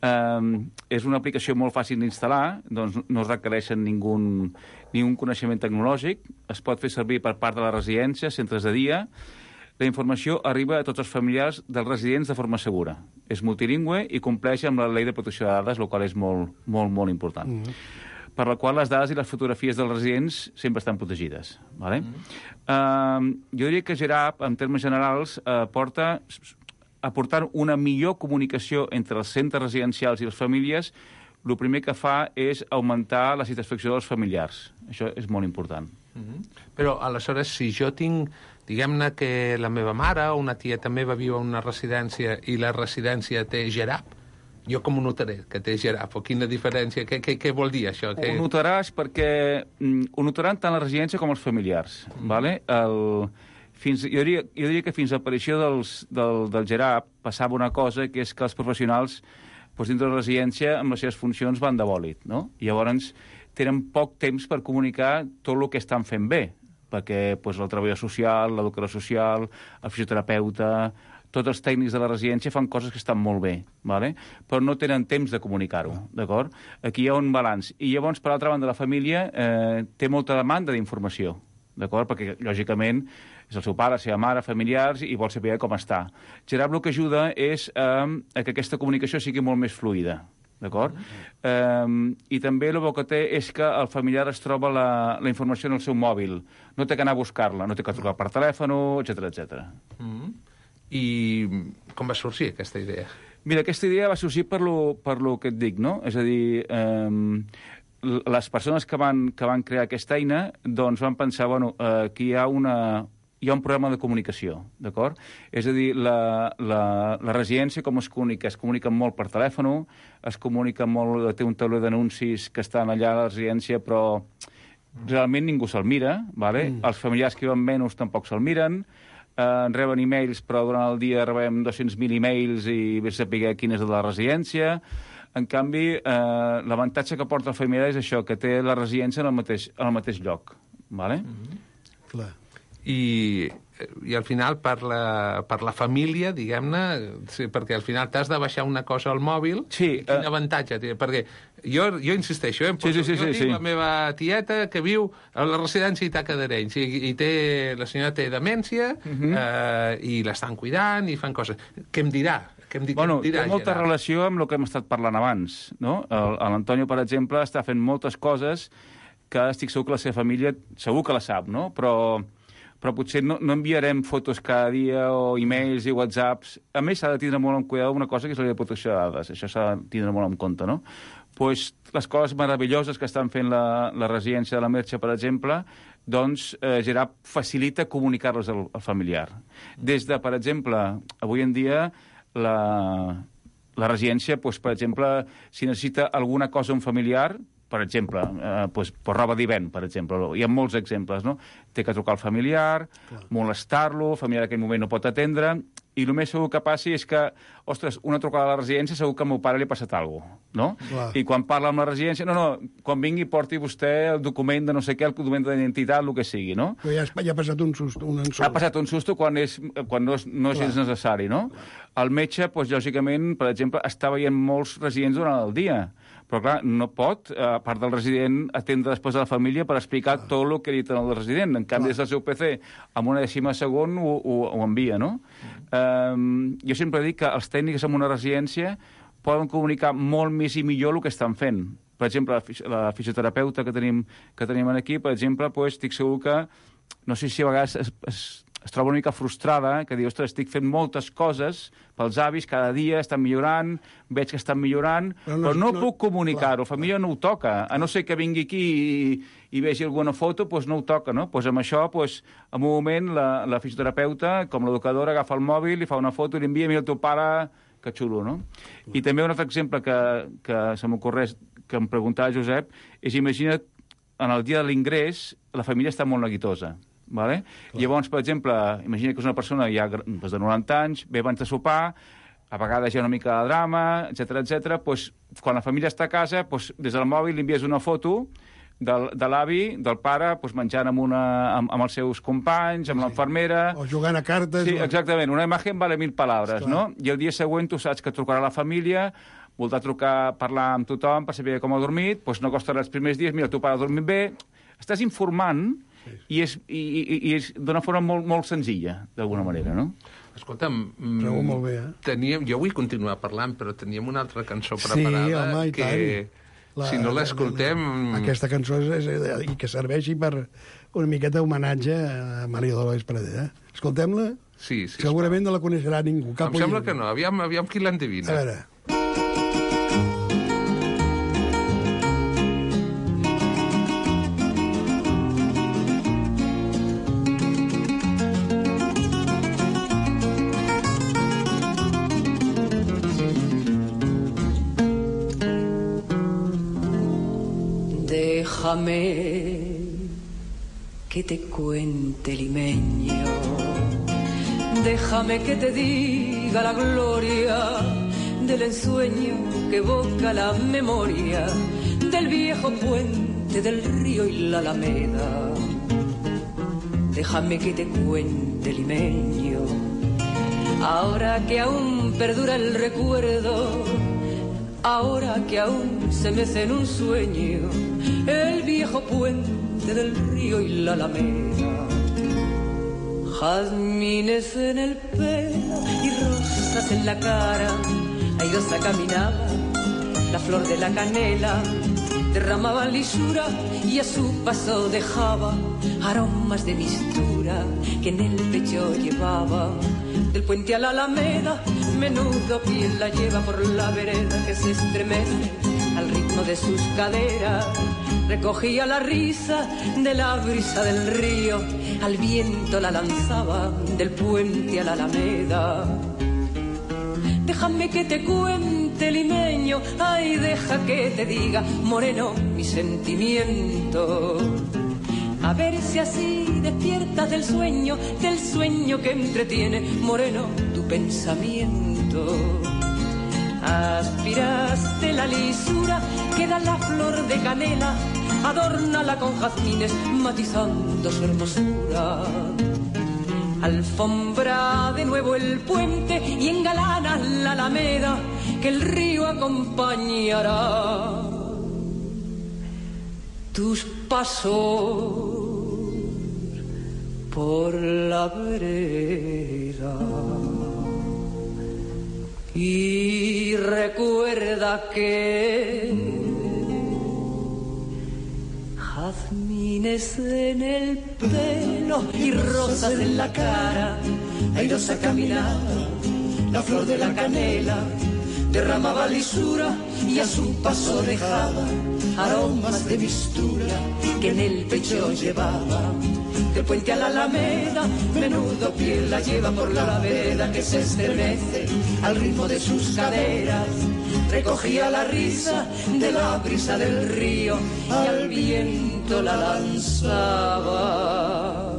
Speaker 13: Uh, és una aplicació molt fàcil d'instal·lar, doncs no es requereixen ningú, ningú coneixement tecnològic, es pot fer servir per part de la residència, centres de dia. La informació arriba a tots els familiars dels residents de forma segura. És multilingüe i compleix amb la llei de protecció de dades, el qual és molt, molt, molt important. Mm -hmm. Per la qual les dades i les fotografies dels residents sempre estan protegides. Vale? Mm -hmm. uh, jo diria que Gerap, en termes generals, uh, porta aportar una millor comunicació entre els centres residencials i les famílies. El primer que fa és augmentar la satisfacció dels familiars. Això és molt important.
Speaker 6: Mm-hmm. Però, aleshores, si jo tinc, diguem-ne que la meva mare o una tieta meva viu en una residència i la residència té Gerap, jo com ho notaré, que té Gerap? O quina diferència? Què, què, què vol dir això?
Speaker 13: Ho notaràs perquè mm, ho notaran tant la residència com els familiars. Mm. Vale? El, fins, jo, diria, jo diria que fins a l'aparició dels, del, del Gerap passava una cosa, que és que els professionals doncs, dintre de la residència amb les seves funcions van de bòlit, no? I llavors tenen poc temps per comunicar tot el que estan fent bé, perquè doncs, el treballador social, l'educador social, el fisioterapeuta, tots els tècnics de la residència fan coses que estan molt bé, ¿vale? Però no tenen temps de comunicar-ho, d'acord? Aquí hi ha un balanç. I llavors, per altra banda, la família eh, té molta demanda d'informació, d'acord? Perquè, lògicament, és el seu pare, la seva mare, familiars, i vol saber com està. Gerard el que ajuda és eh, a que aquesta comunicació sigui molt més fluida, d'acord? Mm. Eh, I també el que té és que el familiar es troba la, la informació en el seu mòbil, no té que anar a buscar-la, no té que trucar per telèfon, etcètera, etcètera.
Speaker 6: Mm. I com va sorgir aquesta idea?
Speaker 13: Mira, aquesta idea va sorgir per lo, per lo que et dic, no? És a dir, eh, les persones que van, que van crear aquesta eina doncs van pensar, bueno, eh, que hi ha, una, hi ha un problema de comunicació, d'acord? És a dir, la, la, la residència com es comunica? Es comunica molt per telèfon, es comunica molt, té un tauló d'anuncis que estan allà a la residència, però realment ningú se'l mira, vale? Mm. Els familiars que van menys tampoc se'l miren, eh, reben e-mails, però durant el dia rebem dos-cents mil e-mails i bé saber quina és la residència. En canvi, eh, l'avantatge que porta el familiar és això, que té la residència en el mateix, en el mateix lloc. Vale?
Speaker 6: Mm-hmm. Clar. I, i al final per la, per la família, diguem-ne, sí, perquè al final t'has de baixar una cosa al mòbil,
Speaker 13: sí,
Speaker 6: quin uh... avantatge té? Perquè jo, jo insisteixo, eh,
Speaker 13: sí, sí, sí,
Speaker 6: jo
Speaker 13: sí,
Speaker 6: tinc
Speaker 13: sí.
Speaker 6: la meva tieta que viu a la residència Itaca d'Arenys i, i té, la senyora té demència uh-huh. eh, i l'estan cuidant i fan coses. Què em dirà? Que em di,
Speaker 13: bueno,
Speaker 6: em dirà,
Speaker 13: té molta
Speaker 6: Gerard?
Speaker 13: relació amb el que hem estat parlant abans, no? L'Antonio, per exemple, està fent moltes coses que estic segur que la seva família segur que la sap, no? Però, però potser no, no enviarem fotos cada dia o e-mails i whatsapps. A més, s'ha de tindre molt en compte una cosa que és la llei de protecció de dades. Això s'ha de tindre molt en compte, no? Pues, les coses meravelloses que estan fent la, la residència de la Merche, per exemple, doncs eh, Gerard facilita comunicar-les al, al familiar. Des de, per exemple, avui en dia, la, la residència, pues, per exemple, si necessita alguna cosa un familiar, per exemple, eh, pues, per roba d'hivern, per exemple. Hi ha molts exemples, no? Té que trucar al familiar, clar, molestar-lo, el familiar en aquell moment no pot atendre, i el més segur que passi és que, ostres, una trucada a la residència segur que al meu pare li ha passat alguna cosa, no? Clar. I quan parla amb la residència, no, no, quan vingui porti vostè el document de no sé què, el document d'identitat, el que sigui, no?
Speaker 5: Però ja, ja ha passat un susto, un ensurt.
Speaker 13: Ha passat un susto quan, és, quan no és, no és gens necessari, no? Clar. El metge, doncs, lògicament, per exemple, està veient molts residents durant el dia, però, clar, no pot, a part del resident, atendre després a la família per explicar clar, tot el que ha dit el resident. En canvi, clar, des del seu P C, amb una dècima segon, ho, ho, ho envia, no? Mm. Um, jo sempre dic que els tècnics en una residència poden comunicar molt més i millor el que estan fent. Per exemple, la, la fisioterapeuta que tenim, que tenim aquí, per exemple, doncs, estic segur que, no sé si a vegades es, es, es troba una mica frustrada, que diu, ostres, estic fent moltes coses pels avis, cada dia estan millorant, veig que estan millorant, però no, però no, no puc comunicar-ho, la família no ho toca, a no ser que vingui aquí i, i vegi alguna foto, doncs no ho toca, no? Doncs amb això, doncs, en un moment, la, la fisioterapeuta, com l'educadora, agafa el mòbil, li fa una foto i li envia, mira el teu pare, que xulo, no? I també un altre exemple que, que se m'ocorreix, que em preguntava Josep, és, imagina't, en el dia de l'ingrés, la família està molt neguitosa. Vale? Llavors, per exemple, imagina que és una persona ja doncs, de noranta anys, ve abans de sopar, a vegades hi ha una mica de drama, etcètera, etcètera. Doncs, quan la família està a casa, doncs, des del mòbil li envies una foto del, de l'avi, del pare, doncs, menjant amb, una, amb, amb els seus companys, amb sí, l'infermera...
Speaker 5: O jugant a cartes...
Speaker 13: Sí,
Speaker 5: o...
Speaker 13: exactament. Una imatge vale mil paraules, no? I el dia següent tu saps que trucarà la família, voldrà trucar, parlar amb tothom per saber com ha dormit, doncs no costa res els primers dies, mira, tu pare ha dormit bé... Estàs informant... Sí. I és, i, i, i és d'una forma molt, molt senzilla, d'alguna manera, no?
Speaker 6: Escolta'm,
Speaker 5: Trobo molt bé, eh?
Speaker 6: Teníem, jo vull continuar parlant, però teníem una altra cançó preparada
Speaker 5: sí, home, i
Speaker 6: que,
Speaker 5: la,
Speaker 6: si no l'escoltem...
Speaker 5: Aquesta cançó és, és, i que serveixi per una miqueta homenatge a Maria Dolores Pradera. Escoltem-la?
Speaker 6: Sí, sí.
Speaker 5: Segurament no la coneixerà ningú. Cap
Speaker 6: em sembla que no. Aviam, aviam qui l'endevina.
Speaker 5: A veure...
Speaker 7: Déjame que te cuente, limeño, déjame que te diga la gloria del ensueño que evoca la memoria del viejo puente del río y la alameda. Déjame que te cuente, limeño, ahora que aún perdura el recuerdo, ahora que aún se mece en un sueño el viejo puente del río y la alameda. jazmines en el pelo y rosas en la cara. Airosa caminaba, la flor de la canela derramaba lisura y a su paso dejaba aromas de mistura que en el pecho llevaba. Del puente a la alameda, menudo piel la lleva por la vereda que se estremece al ritmo de sus caderas. Recogía la risa de la brisa del río, al viento la lanzaba del puente a la alameda. Déjame que te cuente, limeño, ay, deja que te diga, moreno, mi sentimiento. A ver si así despiertas del sueño, del sueño que entretiene, moreno, tu pensamiento. Aspiraste la lisura que da la flor de canela, adórnala con jazmines, matizando su hermosura. Alfombra de nuevo el puente y engalana la alameda, que el río acompañará tus pasos por la vereda. Y recuerda que jazmines en el pelo y rosas en la cara, airosa caminaba, la flor de la canela derramaba lisura y a su paso dejaba aromas de mistura que en el pecho llevaba. Del puente a la alameda, menudo piel la lleva por la vereda que se estremece al ritmo de sus caderas. Recogía la risa de la brisa del río y al viento la lanzaba.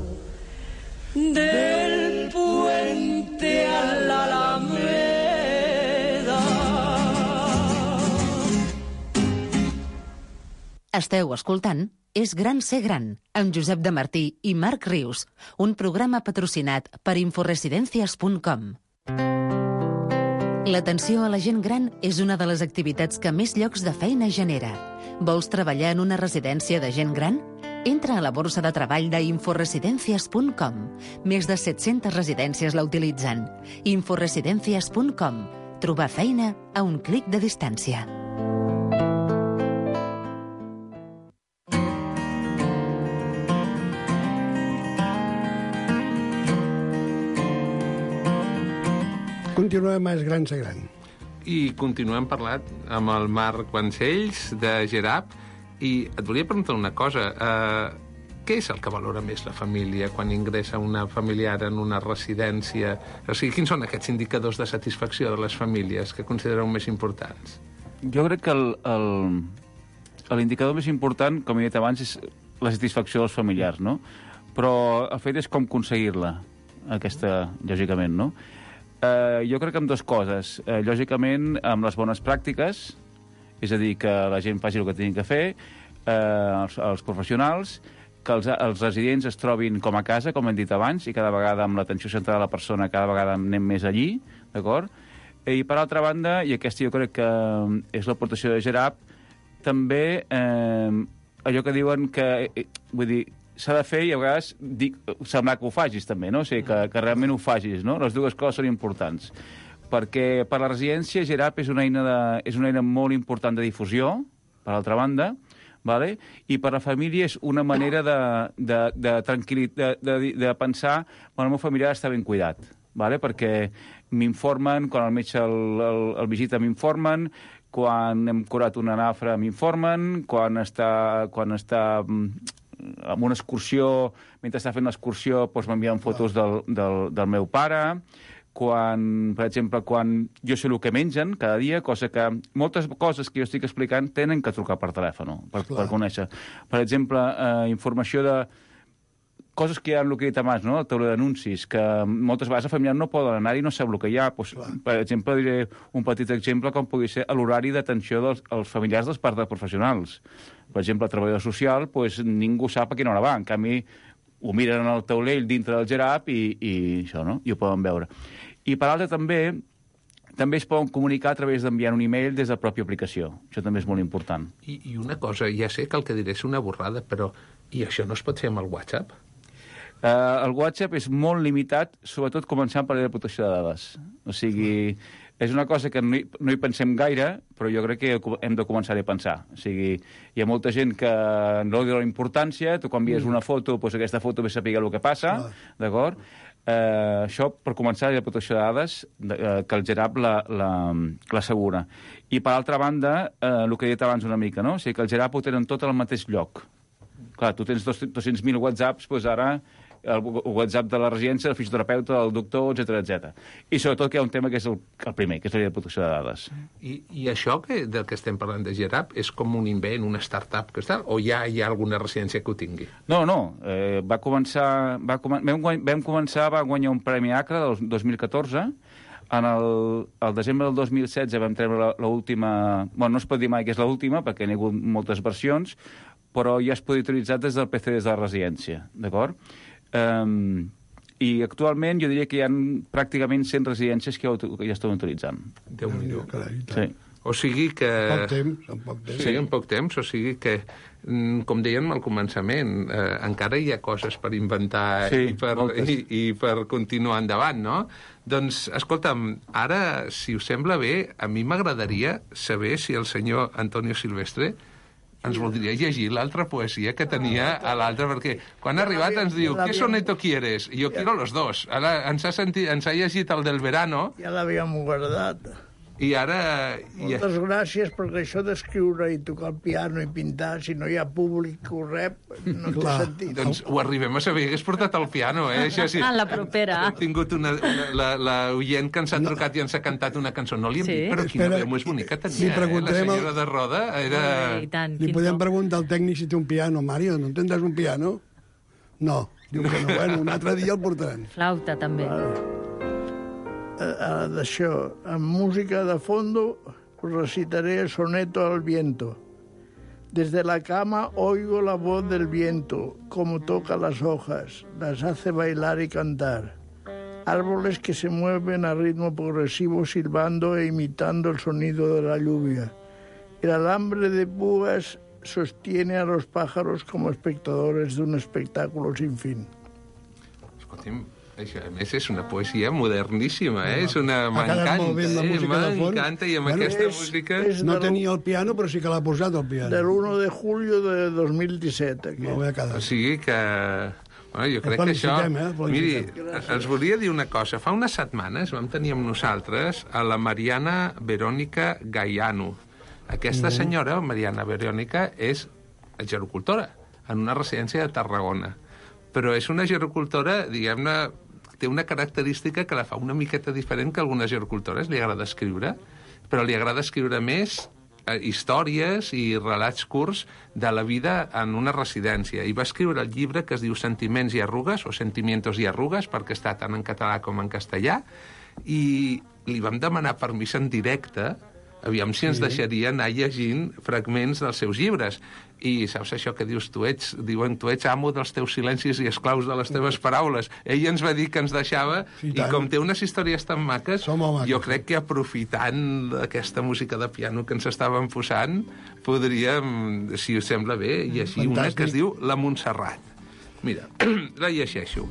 Speaker 7: Del puente a la alameda.
Speaker 3: Esteu escoltant És gran ser gran, amb Josep de Martí i Marc Rius, un programa patrocinat per inforesidencias punt com. L'atenció a la gent gran és una de les activitats que més llocs de feina genera. Vols treballar en una residència de gent gran? Entra a la borsa de treball d'inforesidencias punt com. Més de set-centes residències la utilitzen. inforesidencias punt com. Trobar feina a un clic de distància.
Speaker 5: Continuem a És gran ser gran.
Speaker 6: I continuem parlant amb el Marc Vancells, de Gerap, i et volia preguntar una cosa. Uh, què és el que valora més la família quan ingressa una familiar en una residència? O sigui, quins són aquests indicadors de satisfacció de les famílies que considereu més importants?
Speaker 13: Jo crec que l'indicador més important, com he dit abans, és la satisfacció dels familiars, no? Però el fet és com aconseguir-la, aquesta, lògicament, no? Uh, jo crec que amb dues coses. Uh, lògicament, amb les bones pràctiques, és a dir, que la gent faci el que tenen que fer, uh, els, els professionals, que els, els residents es trobin com a casa, com hem dit abans, i cada vegada amb l'atenció centrada a la persona cada vegada anem més allí, d'acord? I per altra banda, i aquesta jo crec que és l'aportació de Gerap, també eh, allò que diuen que, eh, vull dir, s'ha de fer i a vegades dic, semblar que ho facis també, no? O sigui, que, que realment ho facis, no? Les dues coses són importants. Perquè per la residència Gerap és una eina, de, és una eina molt important de difusió, per altra banda, vale? I per la família és una manera de, de, de, de, de, de pensar que el meu familiar està ben cuidat, vale? Perquè m'informen, quan el metge el, el, el visita m'informen, quan hem curat una nafra m'informen, quan està... Quan està amb una excursió, mentre està fent l'excursió, doncs m'envien fotos del, del, del meu pare, quan, per exemple, quan jo sé el que mengen cada dia, cosa que moltes coses que jo estic explicant tenen que trucar per telèfon, per, per conèixer. Per exemple, eh, informació de coses que hi ha en el que he dit abans, no? El taulell d'anuncis, que moltes vegades la família no poden anar i no sap el que hi ha. Pues, per exemple, diré un petit exemple com pugui ser l'horari d'atenció dels als familiars dels parts de professionals. Per exemple, el treballador social, pues, ningú sap a quina hora va. En canvi, ho miren en el taulell dintre del Gerap i, i això, no? I ho poden veure. I per altra també, també es poden comunicar a través d'enviar un e-mail des de la pròpia aplicació. Això també és molt important.
Speaker 6: I, I una cosa, ja sé que el que diré és una borrada, però i això no es pot fer amb el WhatsApp?
Speaker 13: Uh, el WhatsApp és molt limitat, sobretot començant per la protecció de dades. O sigui, és una cosa que no hi, no hi pensem gaire, però jo crec que hem de començar a pensar. O sigui, hi ha molta gent que no li dona importància, tu quan envies una foto, doncs aquesta foto ve a saber el que passa, d'acord? Uh, això, per començar, la protecció de dades, uh, que el Gerap l'assegura. I, per altra banda, uh, el que he dit abans una mica, no? O sigui, que el Gerap ho tenen tot al mateix lloc. Clar, tu tens dos-cents mil whatsapps, doncs ara el WhatsApp de la residència, el fisioterapeuta, el doctor, etcètera, etcètera. I sobretot que hi ha un tema que és el, el primer, que és la llei de protecció de dades.
Speaker 6: I, i això que, del que estem parlant de Gerap és com un invent, una startup que està, o ja hi ha alguna residència que ho tingui?
Speaker 13: No, no. Eh, va començar... Va, vam, vam començar, va guanyar un Premi Acre del dos mil catorze. En el, el desembre del dos mil setze vam treure l'última... Bueno, no es pot dir mai que és l'última, perquè n'hi ha hagut moltes versions, però ja es pot utilitzar des del P C des de la residència, d'acord? Um, I actualment jo diria que hi ha pràcticament cent residències que ja, que ja estan utilitzant.
Speaker 6: Déu-n'hi-do.
Speaker 13: Sí.
Speaker 6: O sigui que...
Speaker 5: Poc temps, en poc temps.
Speaker 6: Sí, en poc temps, o sigui que, com dèiem al començament, eh, encara hi ha coses per inventar
Speaker 13: sí,
Speaker 6: i, per, i, i per continuar endavant, no? Doncs, escolta'm, ara, si us sembla bé, a mi m'agradaria saber si el senyor Antonio Silvestre ens voldria llegir l'altra poesia que tenia a l'altra, perquè quan ha arribat ens diu «¿Qué soneto quieres?» I jo quiero los dos. Ara ens ha, sentit, ens ha llegit el del verano.
Speaker 9: Ja l'havíem guardat.
Speaker 6: I ara...
Speaker 9: Moltes gràcies, perquè això d'escriure i tocar el piano i pintar, si no hi ha públic que ho rep, no té sentit.
Speaker 6: Doncs ho arribem a saber, hagués portat el piano, eh? Això sí.
Speaker 8: Ah, la propera.
Speaker 6: Hem tingut una, una, la, la oient que ens ha trucat i ens ha cantat una cançó. No li hem
Speaker 8: Sí.
Speaker 6: dit, però quina
Speaker 5: Espera,
Speaker 6: veu més bonica tenia,
Speaker 5: li
Speaker 6: eh? La
Speaker 5: preguntarem al-
Speaker 6: senyora de Roda era...
Speaker 8: I tant,
Speaker 5: Li
Speaker 8: quin
Speaker 5: podem
Speaker 8: to.
Speaker 5: preguntar al tècnic si té un piano. Mario, ¿no tendrás un piano? No. Diu que no. Bueno, un altre dia el portaran.
Speaker 8: Flauta, també.
Speaker 9: Uh, d'això, amb música de fondo recitaré el soneto al viento. Desde la cama oigo la voz del viento, como toca las hojas, las hace bailar y cantar. Árboles que se mueven a ritmo progresivo silbando e imitando el sonido de la lluvia. El alambre de púas sostiene a los pájaros como espectadores de un espectáculo sin fin.
Speaker 6: Escolti'm, això, a més, és una poesia moderníssima, eh?
Speaker 5: No,
Speaker 6: És una...
Speaker 5: ha quedat molt bé amb la
Speaker 6: M'encanta, eh?
Speaker 5: música de fons.
Speaker 6: M'encanta, i amb
Speaker 5: Bueno,
Speaker 6: aquesta
Speaker 9: és-
Speaker 6: música...
Speaker 9: és
Speaker 5: No
Speaker 9: del-
Speaker 5: tenia el piano, però sí que l'ha posat, el piano.
Speaker 9: Del uno de julio de dos mil disset. Aquí.
Speaker 5: Molt bé
Speaker 6: O
Speaker 5: quedat.
Speaker 6: sigui que... Bueno, jo
Speaker 5: El
Speaker 6: crec que això...
Speaker 5: felicitem, eh? El
Speaker 6: Miri,
Speaker 5: felicitem.
Speaker 6: els volia dir una cosa. Fa unes setmanes vam tenir amb nosaltres a la Mariana Verònica Gaiano. Aquesta
Speaker 5: Mm.
Speaker 6: senyora, Mariana Verònica, és gerocultora en una residència de Tarragona. Però és una gerocultora, diguem-ne, té una característica que la fa una miqueta diferent que algunes gerocultores. Li agrada escriure, però li agrada escriure més eh, històries i relats curts de la vida en una residència. I va escriure el llibre que es diu Sentiments i arrugues, o Sentimientos i arrugues, perquè està tant en català com en castellà, i li vam demanar permís en directe, aviam si ens deixaria anar llegint fragments dels seus llibres. I saps això que dius, tu ets, diuen, tu ets amo dels teus silencis i esclaus de les teves paraules. Ell ens va dir que ens deixava,
Speaker 5: Sí,
Speaker 6: i
Speaker 5: tant.
Speaker 6: com té unes històries tan maques,
Speaker 5: Som molt maques.
Speaker 6: jo crec que aprofitant aquesta música de piano que ens estaven posant, podríem, si us sembla bé, llegir una que es
Speaker 5: Fantàstic.
Speaker 6: diu La Montserrat. Mira, la llegeixo.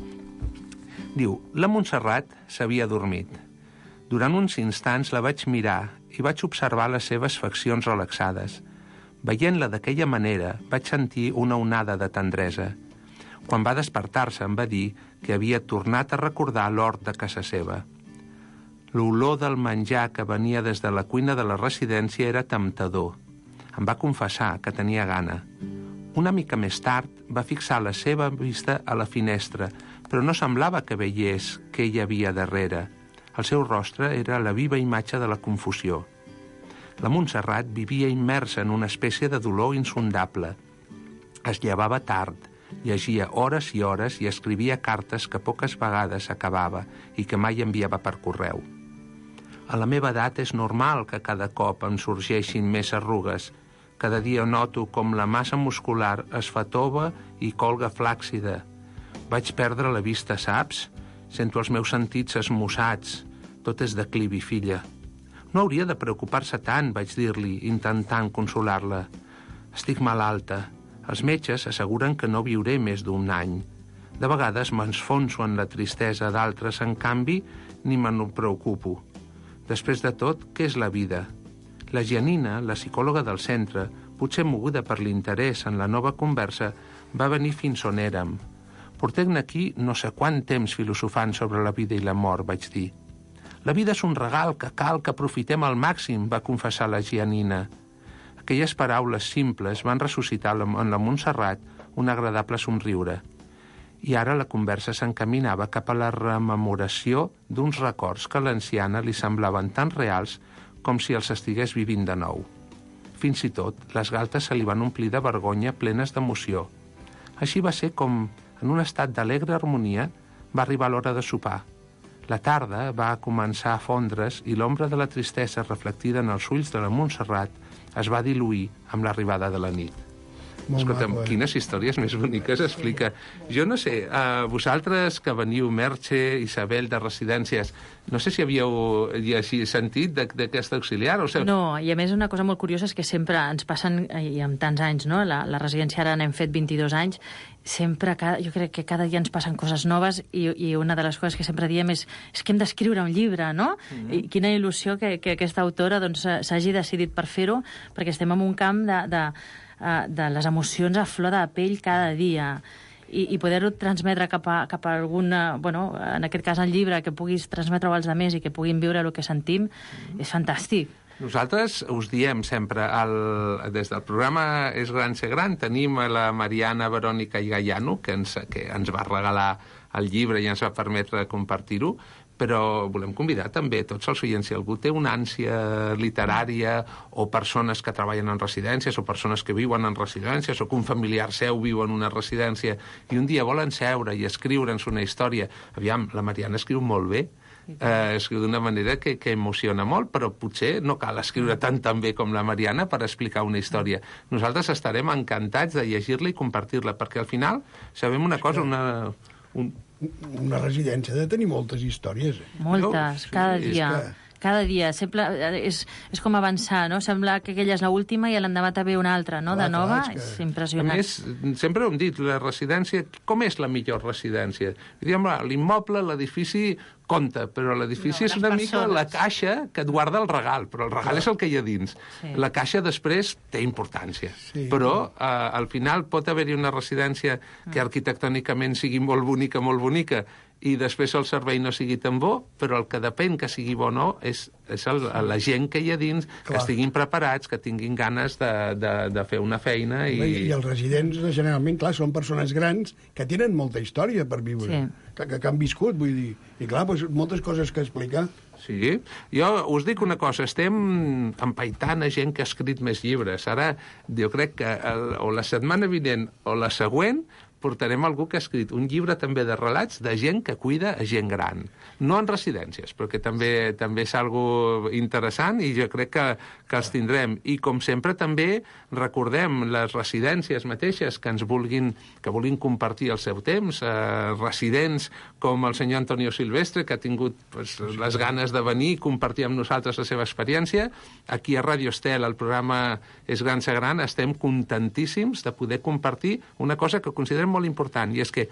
Speaker 6: Diu, la Montserrat s'havia dormit. Durant uns instants la vaig mirar i vaig observar les seves faccions relaxades. Veient-la d'aquella manera, vaig sentir una onada de tendresa. Quan va despertar-se em va dir que havia tornat a recordar l'hort de casa seva. L'olor del menjar que venia des de la cuina de la residència era temptador. Em va confessar que tenia gana. Una mica més tard va fixar la seva vista a la finestra, però no semblava que veiés què hi havia darrere. El seu rostre era la viva imatge de la confusió. La Montserrat vivia immersa en una espècie de dolor insondable. Es llevava tard, llegia hores i hores i escrivia cartes que poques vegades acabava i que mai enviava per correu. A la meva edat és normal que cada cop em sorgeixin més arrugues. Cada dia noto com la massa muscular es fa tova i colga flàccida. Vaig perdre la vista, saps? Sento els meus sentits esmussats. Tot és declivi, filla. No hauria de preocupar-se tant, vaig dir-li, intentant consolar-la. Estic malalta. Els metges asseguren que no viuré més d'un any. De vegades m'enfonso en la tristesa, d'altres, en canvi, ni me'n preocupo. Després de tot, què és la vida? La Gianina, la psicòloga del centre, potser moguda per l'interès en la nova conversa, va venir fins on érem. Portem aquí no sé quant temps filosofant sobre la vida i la mort, vaig dir. La vida és un regal que cal que aprofitem al màxim, va confessar la Gianina. Aquelles paraules simples van ressuscitar en la Montserrat un agradable somriure. I ara la conversa s'encaminava cap a la rememoració d'uns records que a l'anciana li semblaven tan reals com si els estigués vivint de nou. Fins i tot, les galtes se li van omplir de vergonya plenes d'emoció. Així va ser com, en un estat d'alegre harmonia, va arribar l'hora de sopar. La tarda va començar a fondre's i l'ombra de la tristesa reflectida en els ulls de la Montserrat es va diluir amb l'arribada de la nit.
Speaker 5: Molt
Speaker 6: Escolta'm,
Speaker 5: maco, eh?
Speaker 6: quines històries més boniques explica. Jo no sé, uh, vosaltres que veniu, Merche, Isabel, de residències, no sé si havíeu llegit, sentit d'aquesta auxiliar. O sigui...
Speaker 8: No, i a més una cosa molt curiosa és que sempre ens passen, i amb tants anys, no? La, la residència ara n'hem fet vint-i-dos anys, sempre, cada, jo crec que cada dia ens passen coses noves i, i una de les coses que sempre diem és, és que hem d'escriure un llibre, no? Mm-hmm. I quina il·lusió que, que aquesta autora doncs, s'hagi decidit per fer-ho, perquè estem en un camp de... de de les emocions a flor de pell cada dia i, i poder-ho transmetre cap a, cap a alguna, bueno, en aquest cas el llibre, que puguis transmetre-ho als altres i que puguin viure el que sentim, mm. és fantàstic.
Speaker 6: Nosaltres us diem sempre, el, des del programa És Gran Ser Gran, tenim a la Mariana, Verònica i Gaiano, que ens, que ens va regalar el llibre i ens va permetre compartir-ho, però volem convidar també tots els oients, si algú té una ànsia literària o persones que treballen en residències o persones que viuen en residències o que un familiar seu viu en una residència i un dia volen seure i escriure'ns una història. Aviam, la Mariana escriu molt bé, eh, escriu d'una manera que, que emociona molt, però potser no cal escriure tan tan bé com la Mariana per explicar una història. Nosaltres estarem encantats de llegir-la i compartir-la, perquè al final sabem una cosa, una... Un...
Speaker 5: Una residència ha de tenir moltes històries. Eh?
Speaker 8: Moltes,
Speaker 5: no?
Speaker 8: cada
Speaker 5: sí,
Speaker 8: dia.
Speaker 5: Que...
Speaker 8: Cada dia. Sempre, és, és com avançar, no? Sembla que aquella és l'última i l'endemà també una altra, no?
Speaker 5: Clar,
Speaker 8: de nova,
Speaker 5: clar, és, que...
Speaker 8: és impressionant.
Speaker 6: A més, sempre ho hem dit, la residència, com és la millor residència? L'immoble, l'edifici compta, però l'edifici no, és una mica la caixa que et guarda el regal, però el regal clar. És el que hi ha dins. Sí. La caixa després té importància, sí. però eh, al final pot haver-hi una residència que arquitectònicament sigui molt bonica, molt bonica, i després el servei no sigui tan bo, però el que depèn que sigui bo o no és, és el, la gent que hi ha dins, clar. Que estiguin preparats, que tinguin ganes de, de, de fer una feina. I...
Speaker 5: I els residents, generalment, clar, són persones grans que tenen molta història per viure, sí. que, que, que han viscut, vull dir. I clar, doncs, moltes coses que explicar.
Speaker 6: Sí, jo us dic una cosa, estem empaitant a gent que ha escrit més llibres. Ara, jo crec que el, o la setmana vinent o la següent portarem algú que ha escrit un llibre també de relats de gent que cuida a gent gran. No en residències, però que també també és algo interessant i jo crec que, que els tindrem. I com sempre també recordem les residències mateixes que ens vulguin, que vulguin compartir el seu temps, eh, residents com el senyor Antonio Silvestre, que ha tingut pues, les ganes de venir i compartir amb nosaltres la seva experiència. Aquí a Radio Estel, el programa És Gran Ser Gran, estem contentíssims de poder compartir una cosa que considerem molt important, i és que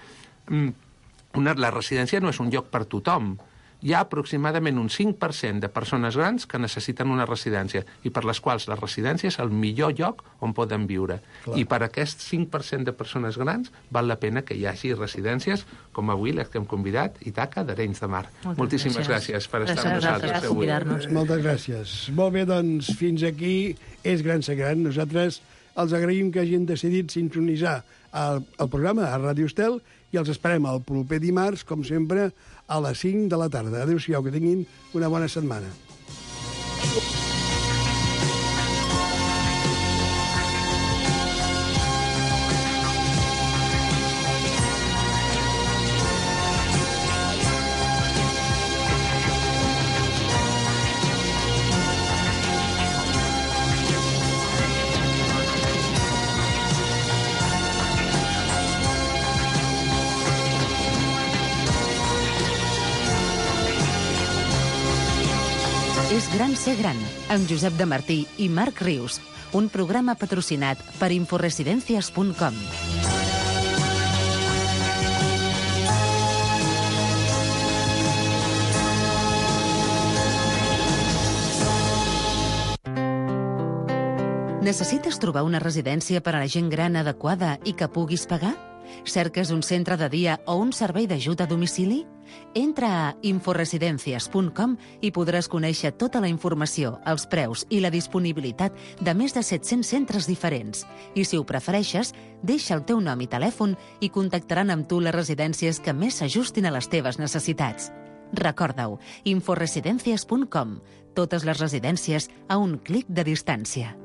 Speaker 6: una, la residència no és un lloc per tothom. Hi ha aproximadament un cinc per cent de persones grans que necessiten una residència i per les quals la residència és el millor lloc on poden viure. Clar. I per aquest cinc per cent de persones grans val la pena que hi hagi residències com avui les que hem convidat, Itaca d'Arenys de Mar. Moltes Moltíssimes gràcies, gràcies per estar amb nosaltres avui.
Speaker 5: Moltes gràcies. Molt bé, doncs, fins aquí És Gran Ser Gran. Nosaltres els agraïm que hagin decidit sintonitzar el, el programa a Ràdio Estel i els esperem el proper dimarts, com sempre, a les cinc de la tarda. Adéu-siau, que tinguin una bona setmana.
Speaker 3: És Gran Ser Gran, amb Josep de Martí i Marc Rius, un programa patrocinat per inforesidencias punt com. Necessites trobar una residència per a la gent gran adequada i que puguis pagar? Cerques un centre de dia o un servei d'ajut a domicili? Entra a inforesidencias punt com i podràs conèixer tota la informació, els preus i la disponibilitat de més de set-cents centres diferents. I si ho prefereixes, deixa el teu nom i telèfon i contactaran amb tu les residències que més s'ajustin a les teves necessitats. Recorda-ho, inforesidencias punt com. Totes les residències a un clic de distància.